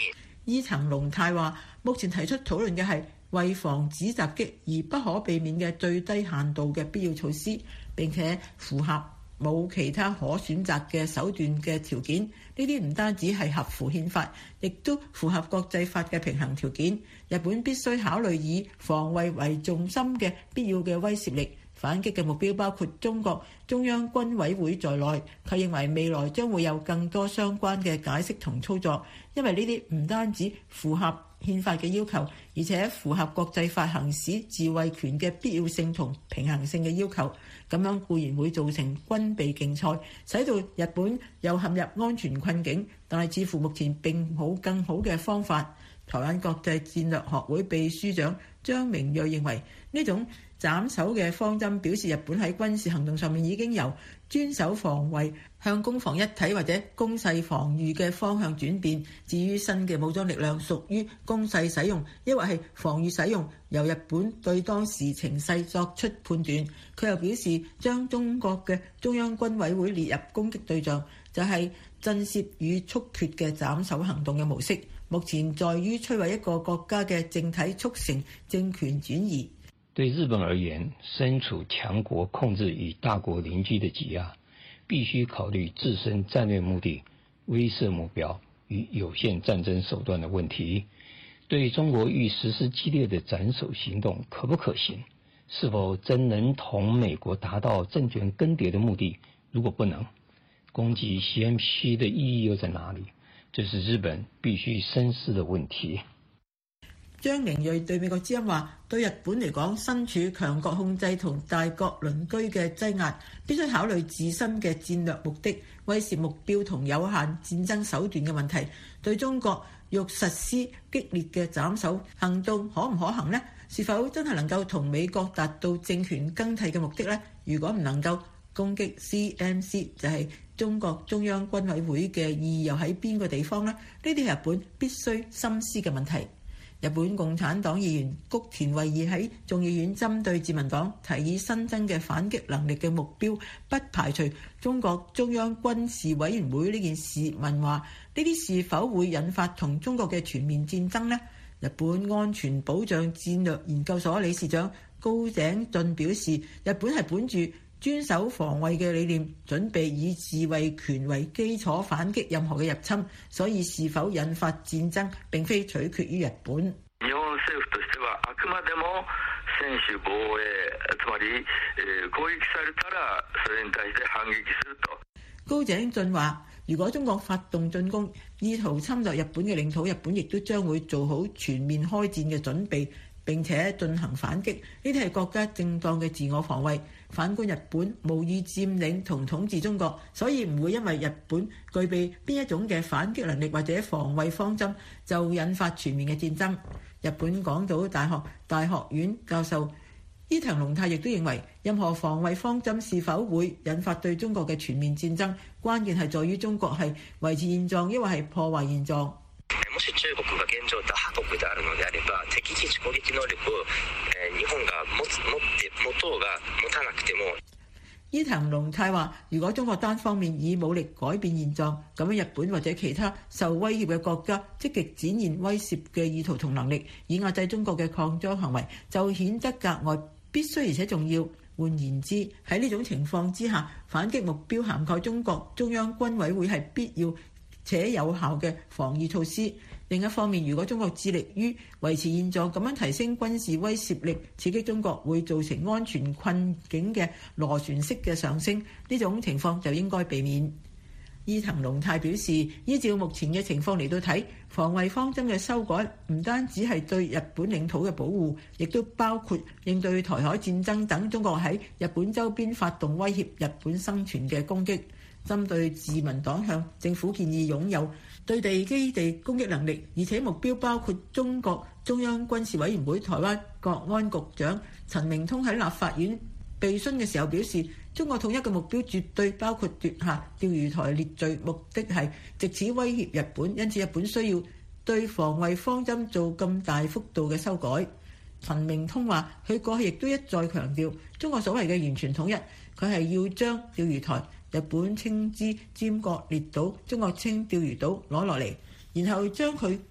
伊藤隆太話：目前提出討論嘅係為防止襲擊而不可避免嘅最低限度嘅必要措施，並且符合冇其他可選擇嘅手段嘅條件。呢啲唔單止係合乎憲法，亦都符合國際法嘅平衡條件。日本必須考慮以防衛為重心嘅必要嘅威懾力。反擊嘅目標包括中國中央軍委會在內。佢認為未來將會有更多相關嘅解釋同操作，因為呢啲唔單止符合憲法嘅要求，而且符合國際法行使自衛權嘅必要性同平衡性嘅要求。咁樣固然會造成軍備競賽，使到日本又陷入安全困境，但係似乎目前並冇更好嘅方法。台灣國際戰略學會秘書長張明睿認為呢種斬首嘅方針表示日本喺軍事行動上面已經由專守防衛向攻防一體或者攻勢防禦嘅方向轉變。至於新嘅武裝力量屬於攻勢使用抑或係防禦使用，由日本對當時情勢作出判斷。佢又表示將中國嘅中央軍委會列入攻擊對象，就係震懾與速決嘅斬首行動嘅模式。目前在於摧毀一個國家嘅政體，促成政權轉移。 對日本而言，身處強國控制與大國鄰居的擠壓，必須考慮自身戰略目的、威懾目標與有限戰爭手段的問題。對中國欲實施激烈的斬首行動可不可行？是否真能同美國達到政權更迭的目的？如果不能，攻擊 C M C 的意義又在哪裡？這是日本必須深思的問題。 張明睿對美國之音話：對日本嚟講，身處強國控制同大國鄰居嘅擠壓，必須考慮自身嘅戰略目的、威懾目標同有限戰爭手段嘅問題。對中國欲實施激烈嘅斬首行動可唔可行呢？是否真係能夠同美國達到政權更替嘅目的呢？如果唔能夠，攻擊 C M C 就係中國中央軍委會嘅意義又喺邊個地方呢？呢啲係日本必須深思嘅問題。日本共產黨議員谷田惠二喺眾議院針對自民黨提議新增嘅反擊能力嘅目標，不排除中國中央軍事委員會呢件事，問話呢啲是否會引發同中國嘅全面戰爭呢？日本安全保障戰略研究所理事長高井俊表示，日本係本住專守防衛嘅理念，準備以自衛權為基礎反擊任何嘅入侵，所以是否引發戰爭並非取決於日本。 日本政府としてはあくまでも専守防衛、つまり攻撃されたらそれに対して反撃すると。 高井俊話：如果中國發動進攻，意圖侵略日本嘅領土，日本亦都將會做好全面開戰嘅準備，並且進行反擊。呢啲係國家正當嘅自我防衛。反觀日本無意佔領同統治中國，所以唔會因為日本具備邊一種嘅反擊能力或者防衛方針就引發全面嘅戰爭。日本廣島大學大學院教授伊藤隆太亦都認為，任何防衛方針是否會引發對中國嘅全面戰爭，關鍵係在於中國係維持現狀，抑或係破壞現狀。 もし中國が現狀打破國であるのであれば、敵基地攻撃能力を日本が持つ持って持とうが持たなくても。 伊藤隆太話：如果中國單方面以武力改變現狀，咁樣日本或者其他受威脅嘅國家積極展現威懾嘅意圖同能力，以壓制中國嘅擴張行為，就顯得格外必須而且重要。換言之，喺呢種情況之下，反擊目標涵蓋中國中央軍委會係必要且有效嘅防禦措施。另一方面，如果中國致力於維持現狀，咁樣提升軍事威懾力，刺激中國會造成安全困境嘅螺旋式嘅上升，呢種情況就應該避免。伊藤隆太表示，依照目前嘅情況嚟到睇，防衛方針嘅修改唔單止係對日本領土嘅保護，亦都包括應對台海戰爭等中國喺日本周邊發動威脅日本生存嘅攻擊。針對自民黨向政府建議擁有對地基地攻擊能力，而且目標包括中國中央軍事委員會台灣國安局長陳明通喺立法院被詢嘅時候表示，中國統一嘅目標絕對包括奪下釣魚台列嶼，目的係藉此威脅日本，因此日本需要對防衛方針做咁大幅度嘅修改。陳明通話，佢過去亦都一再強調，中國所謂嘅完全統一，佢係要將釣魚台日本稱之尖閣列島，中國稱釣魚島攞落嚟，然後將佢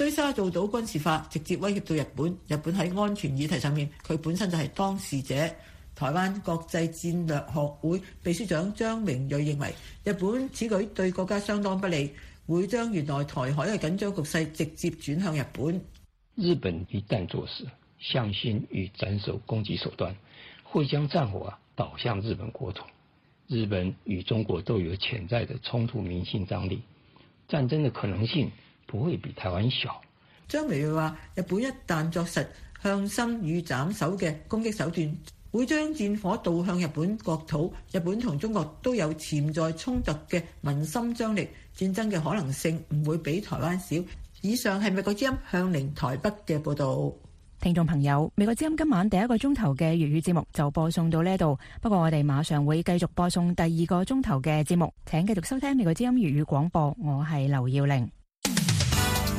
堆沙造島軍事化直接威脅到日本。日本喺安全議題上面，佢本身就係當事者。台灣國際戰略學會秘書長張明瑞認為，日本此舉對國家相當不利，會將原來台海嘅緊張局勢直接轉向日本。 日本一旦做事，向心與斬首攻擊手段，會將戰火啊導向日本國土。日本與中國都有潛在的衝突民心張力，戰爭的可能性不會比台灣小。 張明瑞話：日本一旦作實向心與斬首嘅攻擊手段，會將戰火導向日本國土。日本同中國都有潛在衝突嘅民心張力，戰爭嘅可能性唔會比台灣少。以上係美國之音向寧台北嘅報導。 聽眾朋友，美國之音今晚第一個鐘頭嘅粵語節目就播送到呢度，不過我哋馬上會繼續播送第二個鐘頭嘅節目，請繼續收聽美國之音粵語廣播，我係劉耀玲。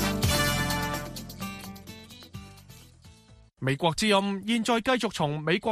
美國之音現在繼續從美國